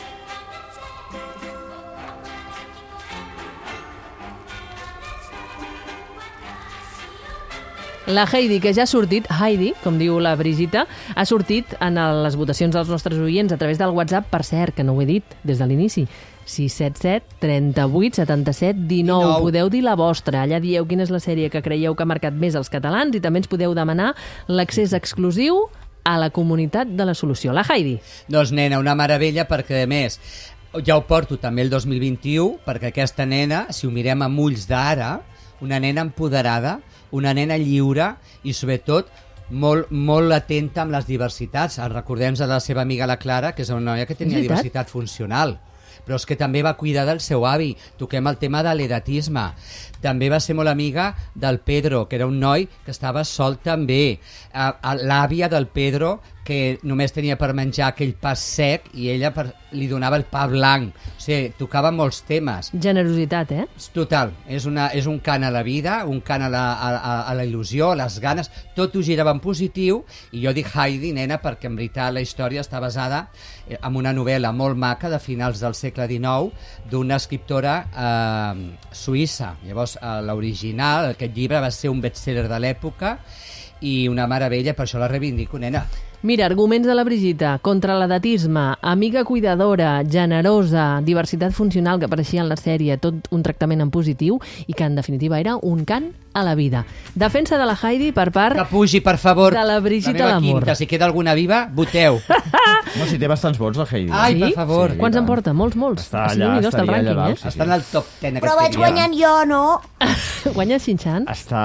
La Heidi, que ja ha sortit, Heidi, com diu la Brigitte, ha sortit en les votacions dels nostres oients a través del WhatsApp, per cert, que no ho he dit des de l'inici, sis set set, trenta-vuit, setanta-set, dinou. dinou. Podeu dir la vostra. Allà dieu quina és la sèrie que creieu que ha marcat més els catalans i també ens podeu demanar l'accés exclusiu a la comunitat de la solució. La Heidi. Doncs, nena, una meravella perquè, a més, ja ho porto també el dos mil vint-i-u, perquè aquesta nena, si ho mirem amb ulls d'ara, una nena empoderada, una nena lliure i, sobretot, molt, molt atenta amb les diversitats. Recordem de la seva amiga la Clara, que és una noia que tenia diversitat funcional, però és que també va cuidar del seu avi. Toquem el tema de l'edatisme. També va ser molt amiga del Pedro, que era un noi que estava sol també. L'àvia del Pedro, que només tenia per menjar aquell pa sec i ella per, li donava el pa blanc. O sigui, tocava molts temes. Generositat, eh? Total, és, una, és un cant a la vida, un cant a la, a, a la il·lusió, a les ganes, tot ho girava en positiu, i jo dic Heidi, nena, perquè en veritat la història està basada en una novel·la molt maca de finals del segle dinou d'una escriptora eh, suïssa. Llavors, eh, l'original, aquest llibre va ser un best-seller de l'època i una meravella, per això la reivindico, nena. Mira, arguments de la Brigitta, contra l'edatisme, amiga cuidadora, generosa, diversitat funcional que apareixia en la sèrie, tot un tractament en positiu i que en definitiva era un cant a la vida. Defensa de la Heidi per part... Que pugi, per favor. De la Brigitta la meva Lamour. quinta, si queda alguna viva, voteu. No, si té bastants vots, la Heidi. Ai, Sí? per favor. Quants en porta? Molts, molts. Està O sigui, allà, Déu-n'hi-do, està al estaria allà rànquing, dalt, eh? sí, Està en el top deu. Però vaig guanyant jo, no? Guanya Xinxan? Està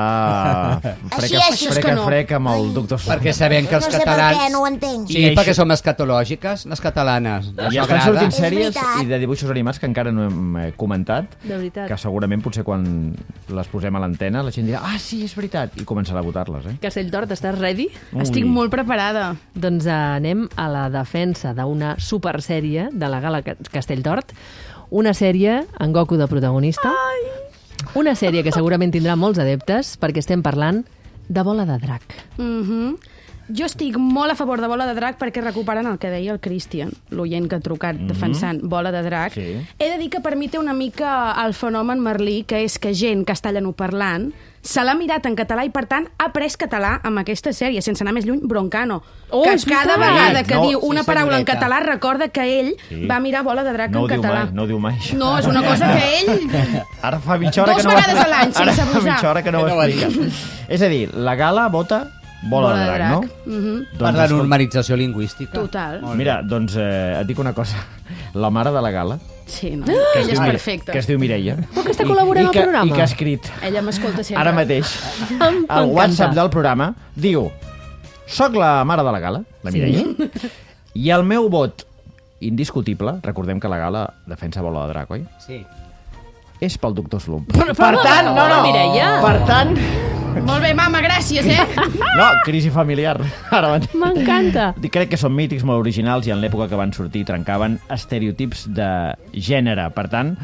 Així freca, és, és freca, que no. freca amb el doctor Slump. Perquè sabem que els No sé per catalans... què, no ho entenc. Sí, perquè som escatològiques, les catalanes. I Això estan agrada. sortint És sèries veritat. i de dibuixos animats que encara no hem eh, comentat, De veritat. que segurament potser quan les posem a l'antena la gent dirà, ah, sí, és veritat, i començarà a votar-les, eh? Castelltort, estàs ready? Ui. Estic molt preparada. Doncs eh, anem a la defensa d'una supersèrie de la Gala Ca- Castelltort. Una sèrie amb Goku de protagonista. Ai. Una sèrie que segurament tindrà molts adeptes perquè estem parlant de Bola de Drac. Mhm. Jo estic molt a favor de Bola de Drac perquè recuperen el que deia el Christian, l'oient que ha trucat defensant Bola de Drac. Sí. He de dir que per mi té una mica el fenomen Merlí, que és que gent castellanoparlant se l'ha mirat en català i, per tant, ha après català amb aquesta sèrie, sense anar més lluny, Broncano. Oh, que és cada veritat. vegada que No, diu sí, una paraula en senyoreta. català recorda que ell Sí. va mirar Bola de Drac No ho en diu català. mai, no ho diu mai. No, és una cosa que ell... Ara fa mitja hora Dos que no vegades a l'any, sense Ara fa abusar. mitja hora que no ho Que no ho explica. És a dir, la Gala vota Bola, de Drac, no? Mhm. Per la normalització lingüística. Total. Molt bé. Mira, doncs eh, et dic una cosa. La mare de la Gala, Sí, no? que Ella es, és diu, Mire- perfecta. que es diu Mireia, Oh, que està col·laborant i, al que, programa. i que ha escrit Ella m'escolta sempre. ara mateix Em- al m'encanta. WhatsApp del programa, diu: soc la mare de la Gala, la Sí. Mireia, i el meu vot indiscutible, recordem que la Gala defensa Bola de Drac, oi? Sí. És pel doctor Slump. Per tant, no, no, Mireia. Per tant, Molt bé, mama, gràcies, eh? no, crisi familiar. Ara mateix. M'encanta. Crec que són mítics molt originals i en l'època que van sortir trencaven estereotips de gènere. Per tant,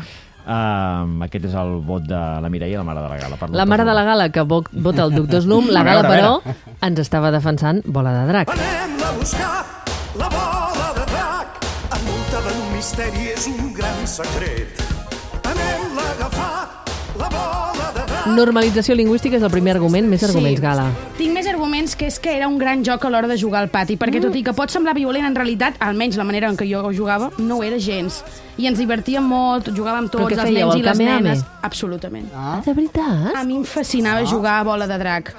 uh, aquest és el vot de la Mireia, la mare de la Gala. Per La mare de la Gala que vo- vota el doctor Slum, la A Gala, veure, a però, ens estava defensant Bola de Drac. Anem a buscar la bola de drac, envoltada d'un misteri, és un gran secret. Anem-la a agafar, la bola de drac. Normalització lingüística és el primer argument, més arguments, Sí. Gala. Tinc més arguments, que és que era un gran joc a l'hora de jugar al pati, perquè tot i que pot semblar violent, en realitat, almenys la manera en què jo jugava, no ho era gens. I ens divertíem molt, jugàvem Però tots, què els fèieu, nens el i les Kamehameha? nenes. Absolutament. Ah, de veritat? A mi em fascinava jugar a Bola de Drac.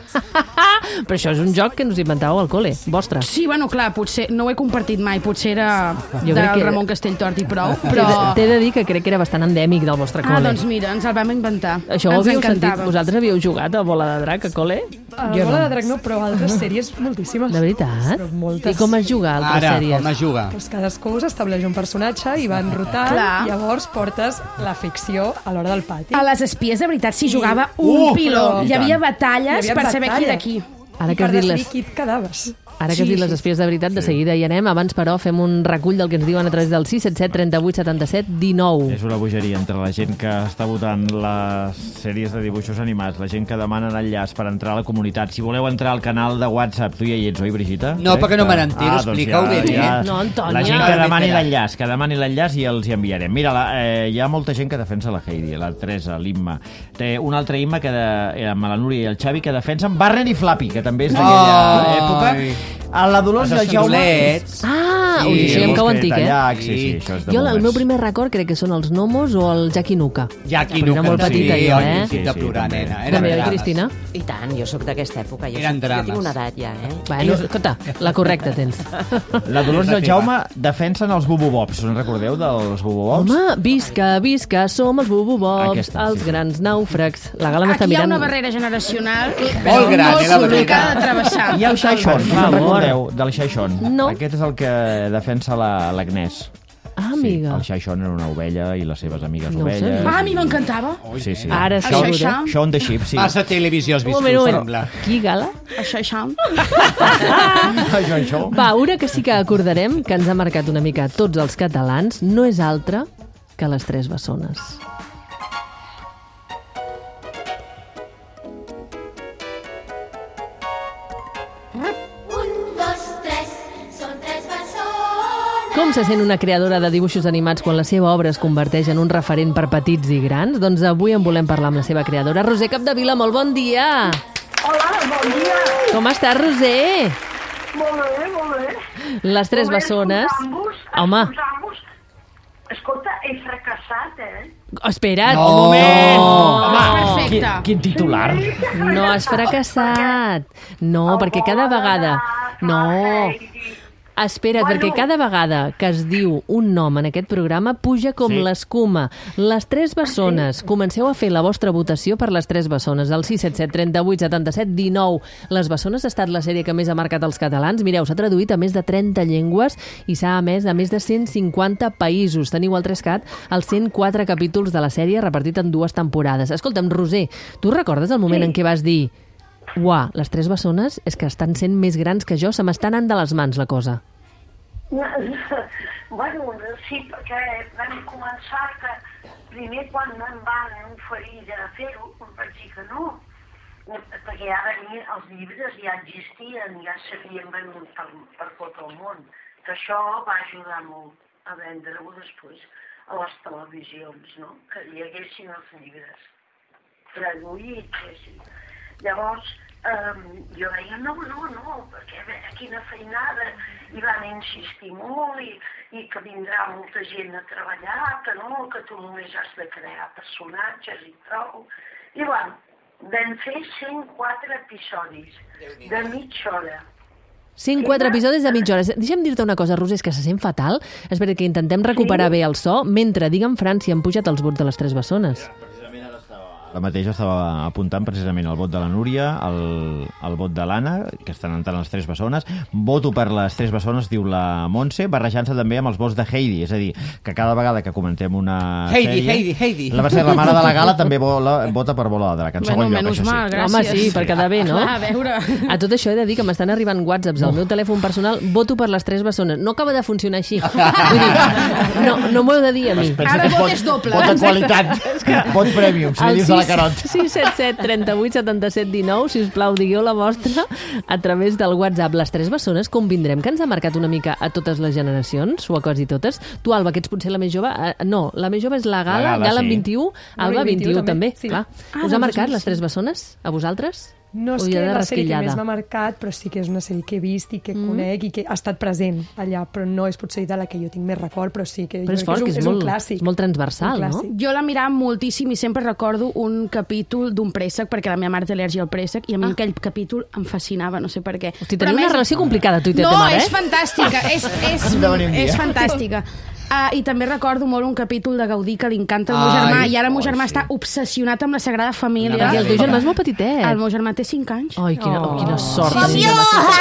Però això és un joc que ens inventàveu al col·le, vostre. Sí, bueno, clar, potser no ho he compartit mai, potser era Jo del crec que- Ramon Castelltort i prou, T'he però... de- T'he de dir que crec que era bastant endèmic del vostre col·le. Ah, doncs mira, ens el vam inventar. Això ho ens havíeu sentit? encantava. Vosaltres havíeu jugat a Bola de Drac a col·le? A jo Bola de Drac no, però altres sèries moltíssimes. De veritat? Però moltes. I com es juga a altres Ara, sèries? com es juga? Doncs cadascú s'estableix un personatge i van rotant, Clar. llavors portes la ficció a l'hora del pati. A les espies, de veritat, s'hi jugava un Uh, piló. però- Hi havia Hi batalles havia per saber qui batalla. era qui. Ara I que has per dit decidir les... qui et quedaves. Ara que has dit les espies de veritat, de seguida hi anem. Abans, però, fem un recull del que ens diuen a través del sis set set, trenta-vuit, setanta-set, dinou. És una bogeria entre la gent que està votant les sèries de dibuixos animats, la gent que demana l'enllaç per entrar a la comunitat. Si voleu entrar al canal de WhatsApp, tu ja hi ets, oi, Brigitta? No, Crec perquè no que- me n'entero, doncs explica-ho bé, eh? No, Antònia. La gent que Ara demani m'he enterat. l'enllaç, que demani l'enllaç i els hi enviarem. Mira, la, eh, hi ha molta gent que defensa la Heidi, la Teresa, l'Imma. Té una altra Imma que de, amb la Núria i el Xavi que defensen Barren i Flappy, que també és d'aquella Ai. època. A la Dolors i Els el Jaume... escandolets. Ah, Sí, ui, això ja em els cau que antic, eh? tallacs, sí, sí, això és de Jo, molt el meu més. primer record crec que són els Gnomos o el Jackie Nuka. Jackie Però era Nuka, molt petita, sí, jo, oi, eh? sí, de plorar, també. nena. Eren També, oi, drames. Cristina? I tant, jo sóc d'aquesta època. Jo, Eren soc, jo drames. tinc una edat ja, eh? Bueno, escolta, la correcta tens. La Dolors i el Jaume defensen els bubobobs. Us en recordeu dels bubobobs? Home, visca, visca, som els bububobs, Aquesta, els sí. grans nàufrags. La Gala m'està Aquí hi ha mirant... una barrera generacional Molt gran, molt eh, la complicada barrera. de travessar. I el Xaixon, Per us en favor. recordeu del Xaixon? No. Aquest és el que defensa la- l'Agnès. Ah, amiga. Sí, el Xaixon era una ovella i les seves amigues No ho ovelles. sabia. Ah, a mi m'encantava. Sí, sí. Ara sí, Shaun, ho Shaun. Shaun the Sheep, sí. Massa televisió has Un vist moment, tu, un sembla. moment. Qui, Gala? Això, això. Joan Shaw. Va, una que sí que acordarem, que ens ha marcat una mica a tots els catalans, no és altra que les Tres Bessones. Un, dos, tres, són tres bessones. Com se sent una creadora de dibuixos animats quan la seva obra es converteix en un referent per petits i grans? Doncs avui en volem parlar amb la seva creadora, Roser Capdevila. Molt bon dia! Hola, bon dia. Com estàs, Roser? Molt bé, molt bé. Les tres Molt bé, bessones... escoltant-vos, Home, escoltant-vos. Escolta, he fracassat, eh? espera't, No! un moment. Home, Perfecte. quin, quin titular. No has fracassat. No, perquè cada vegada... No. Espera't, perquè cada vegada que es diu un nom en aquest programa puja com Sí. l'escuma. Les tres bessones. Comenceu a fer la vostra votació per les tres bessones. El sis set set, trenta-vuit, setanta-set, dinou. Les bessones ha estat la sèrie que més ha marcat els catalans. Mireu, s'ha traduït a més de trenta llengües i s'ha emès a més de cent cinquanta països. Teniu al Trescat els cent quatre capítols de la sèrie repartit en dues temporades. Escolta'm, Roser, tu recordes el moment Sí. en què vas dir uah, les tres bessones és que estan sent més grans que jo, se m'està anant de les mans la cosa? Bueno, sí, perquè vam començar que primer quan em van oferir de fer-ho, em vaig dir que no, perquè ja venien, els llibres ja existien, ja s'havien venut per, per tot el món, que això va ajudar molt a vendre-ho després a les televisions, no? Que hi haguessin els llibres traduïts, així. Llavors, um, jo deia, no, no, no, perquè a veure, quina feinada, i van insistir molt, i, i que vindrà molta gent a treballar, que no, que tu només has de crear personatges i prou. I bueno, vam fer cent quatre episodis de mitja hora. cent quatre episodis de mitja hora. Deixa'm dir-te una cosa, Roser, és que se sent fatal. Espera, que intentem recuperar Sí. bé el so, mentre, digue'm, França, han pujat els vots de les tres bessones. Ara mateix estava apuntant precisament el vot de la Núria, el, el vot de l'Anna, que estan entrant les tres bessones. Voto per les tres bessones, diu la Montse, barrejant-se també amb els vots de Heidi. És a dir, que cada vegada que comentem una Heidi, sèrie... Heidi, Heidi. La, va ser la mare de la Gala també vola, vota per Bola de Drac. En segon lloc, això sí. Home, sí, per quedar bé, no? Clar, a veure. A tot això he de dir que m'estan arribant whatsapps al meu telèfon personal, voto per les tres bessones. No acaba de funcionar així. Vull dir, no, no m'ho heu de dir a mi. Pensa que és vot, vot de qualitat, vot premium, si li dius a la Carot. sis set set, trenta-vuit, setanta-set, dinou, si us plau, digueu la vostra a través del WhatsApp. Les tres bessones convindrem que ens ha marcat una mica a totes les generacions, o a quasi totes. Tu, Alba, que ets potser la més jove, eh, no, la més jove és la Gala, La Gala, Gala sí. amb vint-i-u, Alba, vint-i-u també, sí. clar. Ah, Us ha doncs marcat sí. les tres bessones, a vosaltres? No és O hi que ha de la sèrie que rasquillada? més m'ha marcat, però sí que és una sèrie que he vist i que mm. conec i que ha estat present allà, però no és potser de la que jo tinc més record, però sí que Però és jo fort, crec que que és, és, un, és molt, un clàssic. és molt transversal, Un no? clàssic. Jo la mirava moltíssim i sempre recordo un capítol d'un préssec, perquè la meva mare té al·lèrgia al préssec, i a mi ah. aquell capítol em fascinava, no sé per què. Hosti, teniu una relació complicada, tu i ta No, mare, eh? és fantàstica, és, és, Hem de venir un dia. és fantàstica. Uh, I també recordo molt un capítol de Gaudí que li encanta al meu Ai, germà, i ara el meu oi, germà sí. està obsessionat amb la Sagrada Família. Perquè el teu germà és molt petitet. El meu germà té cinc anys. Ai, quina, oh. quina sort. Com Sí, jo!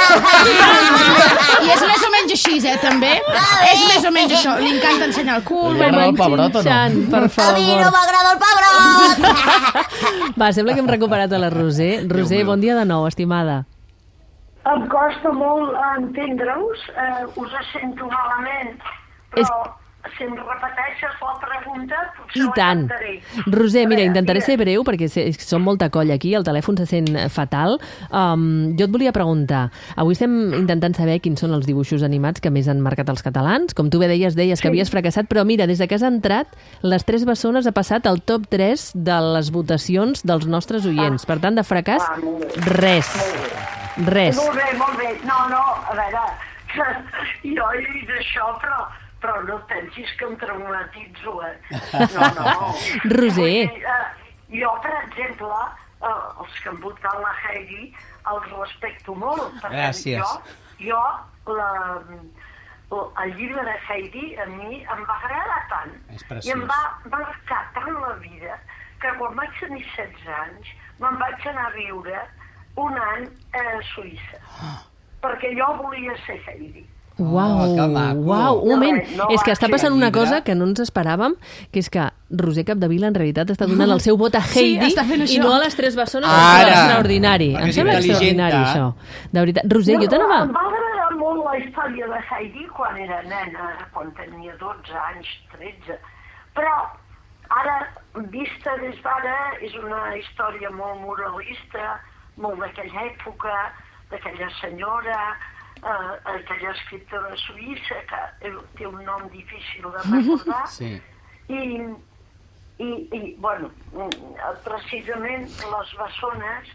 I és més o menys així, eh, també. És més o menys això. Li encanta ensenyar el cul. Li agrada el pebrot o no? Xan, per A mi favor. no m'agrada el pebrot! Va, sembla que hem recuperat a la Roser. Roser, bon dia de nou, estimada. Em costa molt entendre-us, eh, us sento malament, però És- si em repeteixes la pregunta, potser I la tant. cantaré. Roser, mira, A veure, intentaré digues. ser breu perquè sé- som molta colla aquí, el telèfon se sent fatal. Um, jo et volia preguntar, avui estem intentant saber quins són els dibuixos animats que més han marcat els catalans. Com tu bé deies, deies que havies fracassat, però mira, des de que has entrat, les tres bessones ha passat al top tres de les votacions dels nostres oients. Per tant, de fracàs, Ah, molt bé. res. Res. Molt bé, molt bé. No, no, a veure, que jo he dit això, però, però no pensis que em traumatitzo, eh? No, no. Roser. Vull dir, eh, jo, per exemple, eh, els que han votat la Heidi, els respecto molt, perquè Gràcies. jo, jo la, el llibre de Heidi a mi em va agradar tant És i preciós. em va marcar tant la vida que quan vaig tenir setze anys me'n vaig anar a viure un any a Suïssa, perquè jo volia ser Heidi. Uau, Oh, que maco. uau, un moment. No, és que està sí, passant el una llibre. cosa que no ens esperàvem, que és que Roser Capdevila en realitat està donant el seu vot a Sí, Heidi està fent i això. no a les tres bessones. Ara. És extraordinari. Perquè Em és sembla intel·ligent, extraordinari, eh? això. De veritat. Roser, jo t'anava... Em va agradar molt la història de Heidi quan era nena, quan tenia dotze anys, tretze. Però ara, vista des d'ara, és una història molt moralista, molt d'aquella època, d'aquella senyora, eh, aquella escriptora suïssa que té un nom difícil de recordar. Sí. I, i, i bueno, precisament les bessones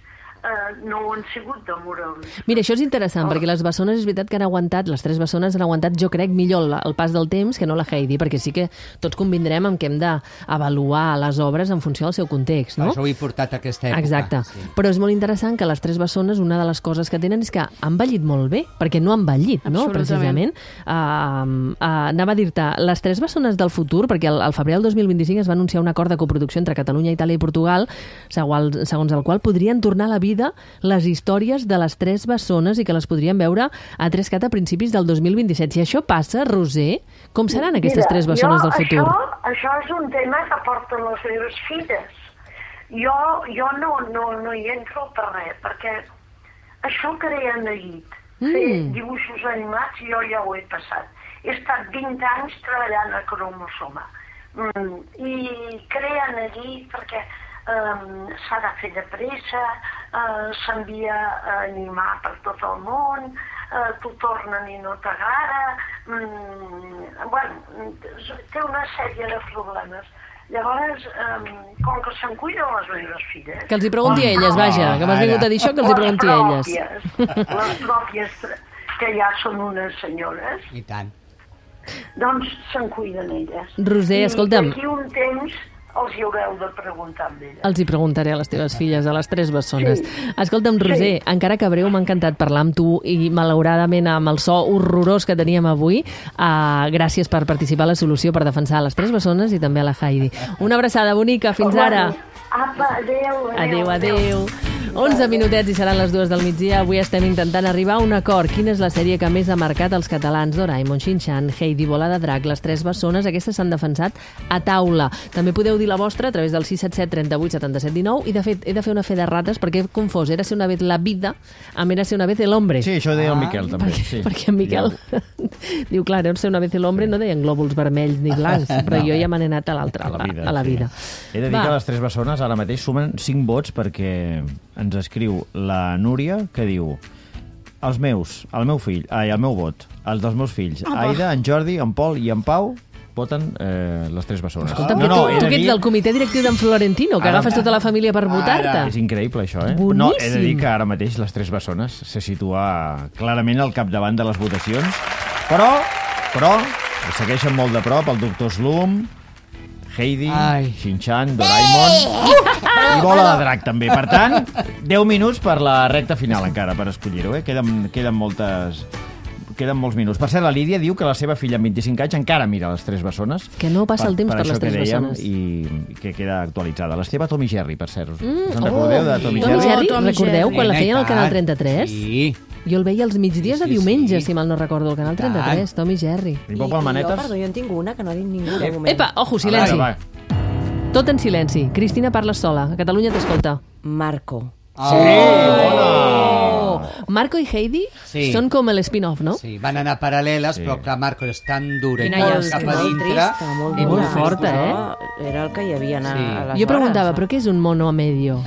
eh, no ho han sigut de morals. Mira, això és interessant, oh. perquè les bessones és veritat que han aguantat, les tres bessones han aguantat, jo crec, millor el, el pas del temps que no la Heidi, perquè sí que tots convindrem en que hem d'avaluar les obres en funció del seu context, no? Això ho he portat a aquesta època. Exacte. Sí. Però és molt interessant que les tres bessones, una de les coses que tenen és que han vellit molt bé, perquè no han vellit, no? Precisament. Uh, uh, anava a dir-te, les tres bessones del futur, perquè al, al febrer del dos mil vint-i-cinc es va anunciar un acord de coproducció entre Catalunya, Itàlia i Portugal, segons, segons el qual podrien tornar a la vida les històries de les tres bessones i que les podríem veure a tres cat a principis del dos mil vint-i-set. Si això passa, Roser, com seran aquestes Mira, tres bessones jo, del futur? Això, això és un tema que porten les meves filles. Jo, jo no, no, no hi entro per res, perquè això crea neguit. Mm. Fer dibuixos animats jo ja ho he passat. He estat vint anys treballant a cromosoma. Mm, I crea neguit perquè Um, s'ha de fer de pressa, uh, s'envia a animar per tot el món, uh, t'ho tornen i no t'agrada, mm, bueno, té una sèrie de problemes. Llavors, um, com que se'n cuiden les meves filles... Que els hi pregunti a elles, vaja, que m'has vingut a dir això, que els hi pregunti a elles. Les pròpies, que ja són unes senyores. I tant. Doncs se'n cuiden elles. Roser, escolta'm... I d'aquí un temps els hi haureu de preguntar amb elles. Els hi preguntaré a les teves filles, a les tres bessones. Sí. Escolta'm, Roser, sí. encara que breu, m'ha encantat parlar amb tu i, malauradament, amb el so horrorós que teníem avui, uh, gràcies per participar a la solució per defensar les tres bessones i també a la Heidi. Una abraçada bonica, fins ara. Apa, adéu, adéu. Adéu, adéu. onze minutets i seran les dues del migdia. Avui estem intentant arribar a un acord. Quina és la sèrie que més ha marcat els catalans? Doraemon, Shin-chan, Heidi, Bola de Drac, les tres bessones, aquestes s'han defensat a taula. També podeu dir la vostra a través del sis set set, trenta-vuit, setanta-set, dinou i de fet he de fer una fe de rates perquè he confós Érase una vez la vida amb Érase una vez el hombre. Sí, això deia el Miquel també. Perquè, sí. perquè en Miquel diu, clar, Érase una vez el hombre no deien glòbuls vermells ni blancs, però jo ja me n'he anat a l'altra, a la vida. A la vida. Sí. He de dir Va. que les tres bessones ara mateix sumen cinc vots perquè ens escriu la Núria, que diu els meus, el meu fill, ai, el meu vot, els dels meus fills, Ah, Aida, en Jordi, en Pol i en Pau voten eh, les tres bessones. Escolta'm, no, no, tu, tu que ets del comitè directiu d'en Florentino, que ara, agafes tota la família per votar-te. És increïble, això, eh? Boníssim. No, he de dir que ara mateix les tres bessones se situa clarament al capdavant de les votacions, però, però, segueixen molt de prop el doctor Slum, Heidi, Shin-chan, Doraemon i Bola de Drac, també. Per tant, deu minuts per la recta final encara, per escollir-ho, eh? Queden, queden moltes... Queden molts minuts. Per cert, la Lídia diu que la seva filla amb vint-i-cinc anys encara mira les tres bessones. Que no passa el temps per, per les tres dèiem, bessones. I, I que queda actualitzada. L'Esteve Tom i Jerry, per cert. Mm, Us en recordeu de Tom i Jerry? Tom i Jerry, recordeu quan la feien al Canal trenta-tres? Sí. Jo el veia els migdies de Sí, sí, diumenge, sí. si mal no recordo, al Canal trenta-tres, Tom i Jerry. I Pop Palmanetes? Jo, perdó, jo en tinc una que no ha dit ningú de moment. Epa, ojo, silenci. Va, va. Tot en silenci. Cristina, parles sola. A Catalunya t'escolta. Marco. Sí, bona! Oh. Marco i Heidi Sí. són com l'spin-off, no? Sí, van anar paral·leles, sí. però que Marco és tan dura i Quina molt llàstima. cap a Molt dintre. trista, molt I molt dura. forta, eh? No, era el que hi havia a, Sí. aleshores. Jo preguntava, però què és un mono a medio?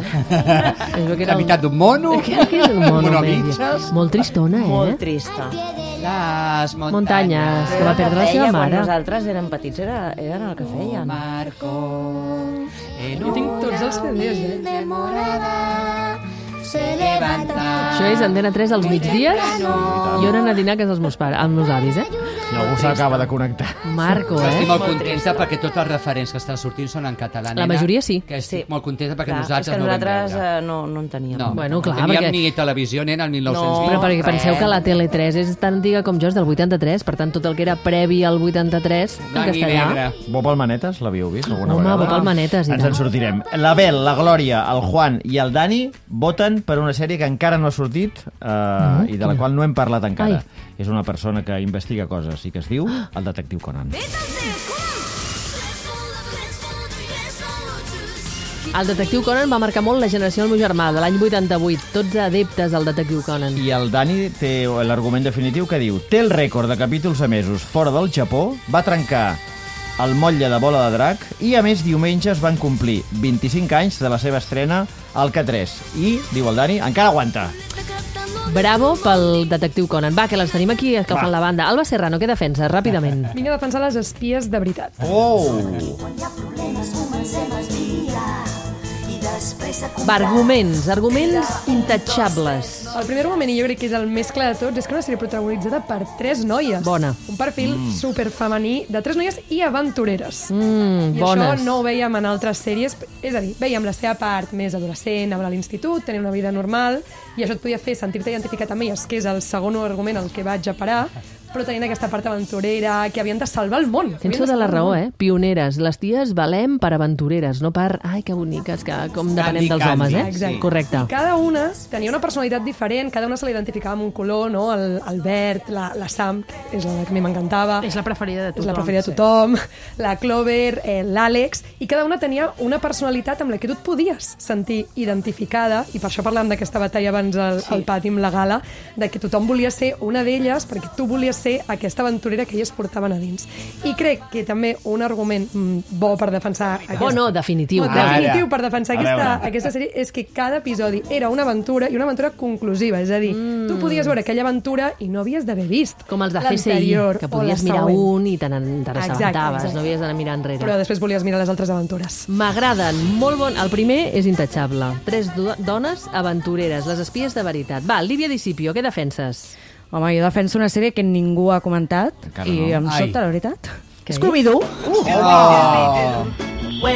La meitat d'un mono? Què, què és un mono Mono a a medio? mitges? Molt tristona, eh? Molt trista. Les muntanyes. Muntanyes, que va El que perdre la seva feia quan mare. nosaltres érem petits era, eren el que feien. Marco. Jo tinc tots els C Ds, eh? Això és Antena tres als migdies i on anar a dinar a casa dels meus pares, amb meus avis, eh? Si algú s'acaba de connectar. Marco, eh? Estic molt contenta perquè tots els referents que estan sortint són en català. La nena, majoria sí. Que estic Sí. molt contenta perquè Clar, nosaltres és que no vam nosaltres veure. eh, no, no en teníem. No, Bueno, clar, teníem perquè- ni televisió, nena, el mil nou-cents vint. Però perquè penseu res. que la Tele tres és tan antiga com jo, és del vuitanta-tres, per tant, tot el que era previ al vuitanta-tres en Blanc i castellà. negre. Bob Palmanetes, l'havíeu vist alguna Home, vegada? Bob Palmanetes, i Ens tant. en sortirem. La Bel, la Glòria, el Juan i el Dani voten per una sèrie que encara no ha sortit eh, i de la qual no hem parlat encara. Ai. És una persona que investiga coses i que es diu el detectiu Conan. El detectiu Conan va marcar molt la generació del meu germà, de l'any vuitanta-vuit, tots adeptes al detectiu Conan. I el Dani té l'argument definitiu que diu: té el rècord de capítols emesos fora del Japó, va trencar el motlle de Bola de Drac i, a més, diumenges van complir vint-i-cinc anys de la seva estrena al K tres. I, diu el Dani, encara aguanta. Bravo pel detectiu Conan. Va, que les tenim aquí escalfant Va. la banda. Alba Serrano, què defensa? Ràpidament. Vinc a defensar les espies de veritat. Oh! Quan hi ha problemes comencem a espiar i després Va, arguments, arguments intouchables. El primer moment, i jo crec que és el més clar de tots, és que una sèrie protagonitzada per tres noies. Bona. Un perfil mm. superfemení de tres noies i aventureres. Mm, I bones. això no ho veiem en altres sèries. És a dir, veiem la seva part més adolescent, anar a l'institut, tenir una vida normal, i això et podia fer sentir-te identificat amb elles, que és el segon argument al que vaig a parar, però tenint aquesta part aventurera, que havien de salvar el món. Tens tota la raó, eh? Pioneres. Les ties valem per aventureres, no per... Ai, que boniques, que com depenem dels homes, eh? Exacte. Correcte. I cada una tenia una personalitat diferent, cada una se l'identificava amb un color, no? El, el verd, la, la Sam, que és la que a mi m'encantava. És la preferida de tothom. És la preferida de tothom. Sí. La Clover, eh, l'Àlex, i cada una tenia una personalitat amb la que tu et podies sentir identificada, i per això parlàvem d'aquesta batalla abans al, sí. al pati amb la gala, de que tothom volia ser una d'elles, perquè tu volies ser aquesta aventurera que elles portaven a dins. I crec que també un argument mm, bo per defensar... Aquesta... Bo no, definitiu. No, definitiu Ara. per defensar aquesta, aquesta sèrie és que cada episodi era una aventura i una aventura conclusiva. És a dir, mm. tu podies veure aquella aventura i no havies d'haver vist com els de C S I, que podies mirar un i te n'assabentaves, no havies d'anar mirar enrere. Però després volies mirar les altres aventures. M'agraden, molt bon. El primer és intouchable. Tres do dones aventureres, les espies de veritat. Va, Lídia Discipio, què defenses? Home, jo defenso una sèrie que ningú ha comentat Encara i no. em Ai. sobta, la veritat. Què? Scooby-Doo. Uh! Oh.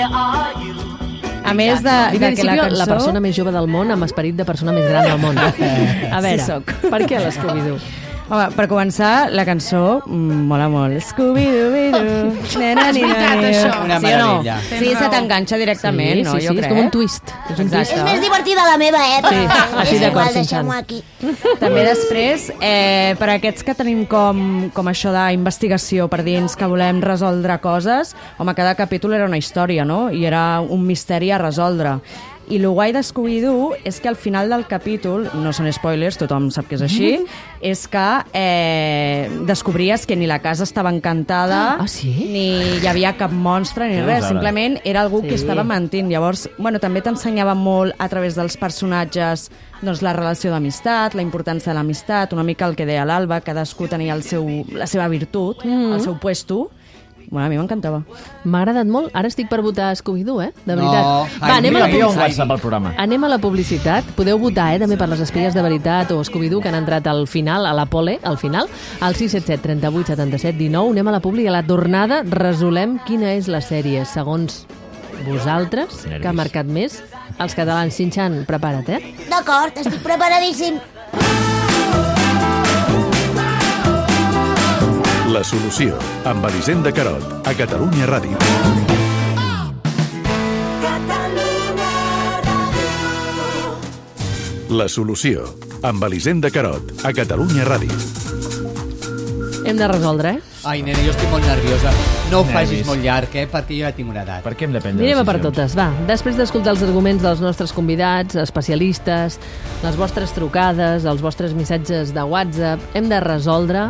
A més de, Lídia de que la Discipio, cançó... la persona més jove del món amb esperit de persona més gran del món. A veure, Sí soc. per què l'Scooby-Doo? Home, per començar, la cançó mm, mola molt. Scooby-Doo-Doo. És veritat, això. Una Sí o no? meravella. Sí, se t'enganxa directament, Sí, no? sí, Jo sí, és crec. com un twist. És un twist. És més divertida la meva, eh? Sí, Però estic és d'acord, igual, Xinxan. deixem-ho aquí. També després, eh, per aquests que tenim com, com això d'investigació per dins, que volem resoldre coses, home, cada capítol era una història, no? I era un misteri a resoldre. I el guai de Scooby-Doo és que al final del capítol, no són spoilers, tothom sap que és així, és que eh, descobries que ni la casa estava encantada, Ah, sí? ni hi havia cap monstre, ni Què res, dius ara? simplement era algú Sí. que estava mentint. Llavors, bueno, també t'ensenyava molt a través dels personatges doncs, la relació d'amistat, la importància de l'amistat, una mica el que deia l'Alba, cadascú tenia el seu, la seva virtut, Mm. el seu puesto. Bueno, a mi m'encantava. M'ha agradat molt. Ara estic per votar Scooby-Doo, eh? De veritat. No, Va, anem a la Envia un publicitat. WhatsApp al programa. Anem a la publicitat. Podeu votar, eh, també per les espies de veritat o Scooby-Doo que han entrat al final, a la pole, al final, al sis set set, trenta-vuit, setanta-set, dinou. Anem a la publi i a la tornada resolem quina és la sèrie, segons vosaltres, que ha marcat més els catalans. Xinxan, prepara't, eh? D'acord, estic preparadíssim. La solució, amb Elisenda Carot, a Catalunya Ràdio. La solució, amb Elisenda Carot, a Catalunya Ràdio. Hem de resoldre, eh? Ai, nena, jo estic molt nerviosa. No ho Nervis. facis molt llarg, eh? Perquè jo ja tinc una edat. Per què hem de prendre Anirem a per decisions? totes, va. Després d'escoltar els arguments dels nostres convidats, especialistes, les vostres trucades, els vostres missatges de WhatsApp, hem de resoldre.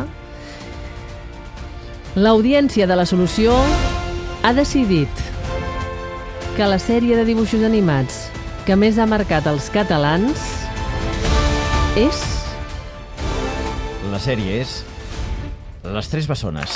L'audiència de la solució ha decidit que la sèrie de dibuixos animats que més ha marcat els catalans és... La sèrie és Les Tres Bessones.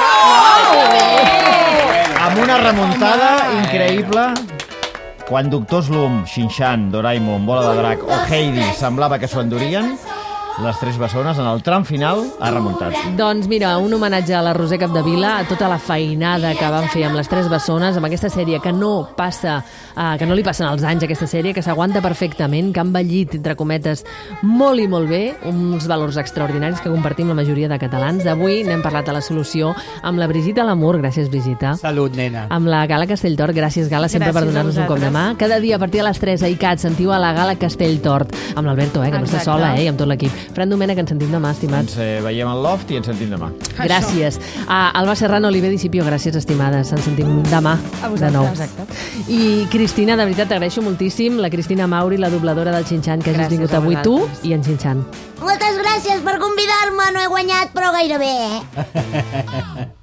Amb una remuntada increïble. Quan Doctor Slump, Xinxan, Doraemon, Bola de Drac o Heidi semblava que s'ho endurien, Les Tres Bessones en el tram final ha remuntat. Doncs mira, un homenatge a la Roser Capdevila, a tota la feinada que van fer amb Les Tres Bessones, amb aquesta sèrie que no passa, uh, que no li passen els anys, aquesta sèrie, que s'aguanta perfectament, que ha envellit, entre cometes, molt i molt bé, uns valors extraordinaris que compartim la majoria de catalans. Avui n'hem parlat a la solució amb la Brigitte Lamour, gràcies Brigitte. Salut, nena. Amb la Gala Castelltort, gràcies Gala, sempre Gràcies per a donar-nos un cop de mà. Cada dia a partir de les tres a I C A T sentiu a la Gala Castelltort, amb l'Alberto, eh, que no està Exacte. sola, eh, i amb tot l'equip. Fran Domènech, ens sentim demà, estimats. Ens eh, veiem al loft i ens sentim demà. Gràcies. A Alba Serrano, Oliver Discipio, gràcies, estimades. Ens sentim demà, A de nou. vosaltres. Exacte. I Cristina, de veritat, t'agraeixo moltíssim. La Cristina Mauri, la dobladora del Xinxan, que hagis Gràcies vingut a avui tu vosaltres. i en Xinxan. Moltes gràcies per convidar-me, no he guanyat, però gairebé, eh?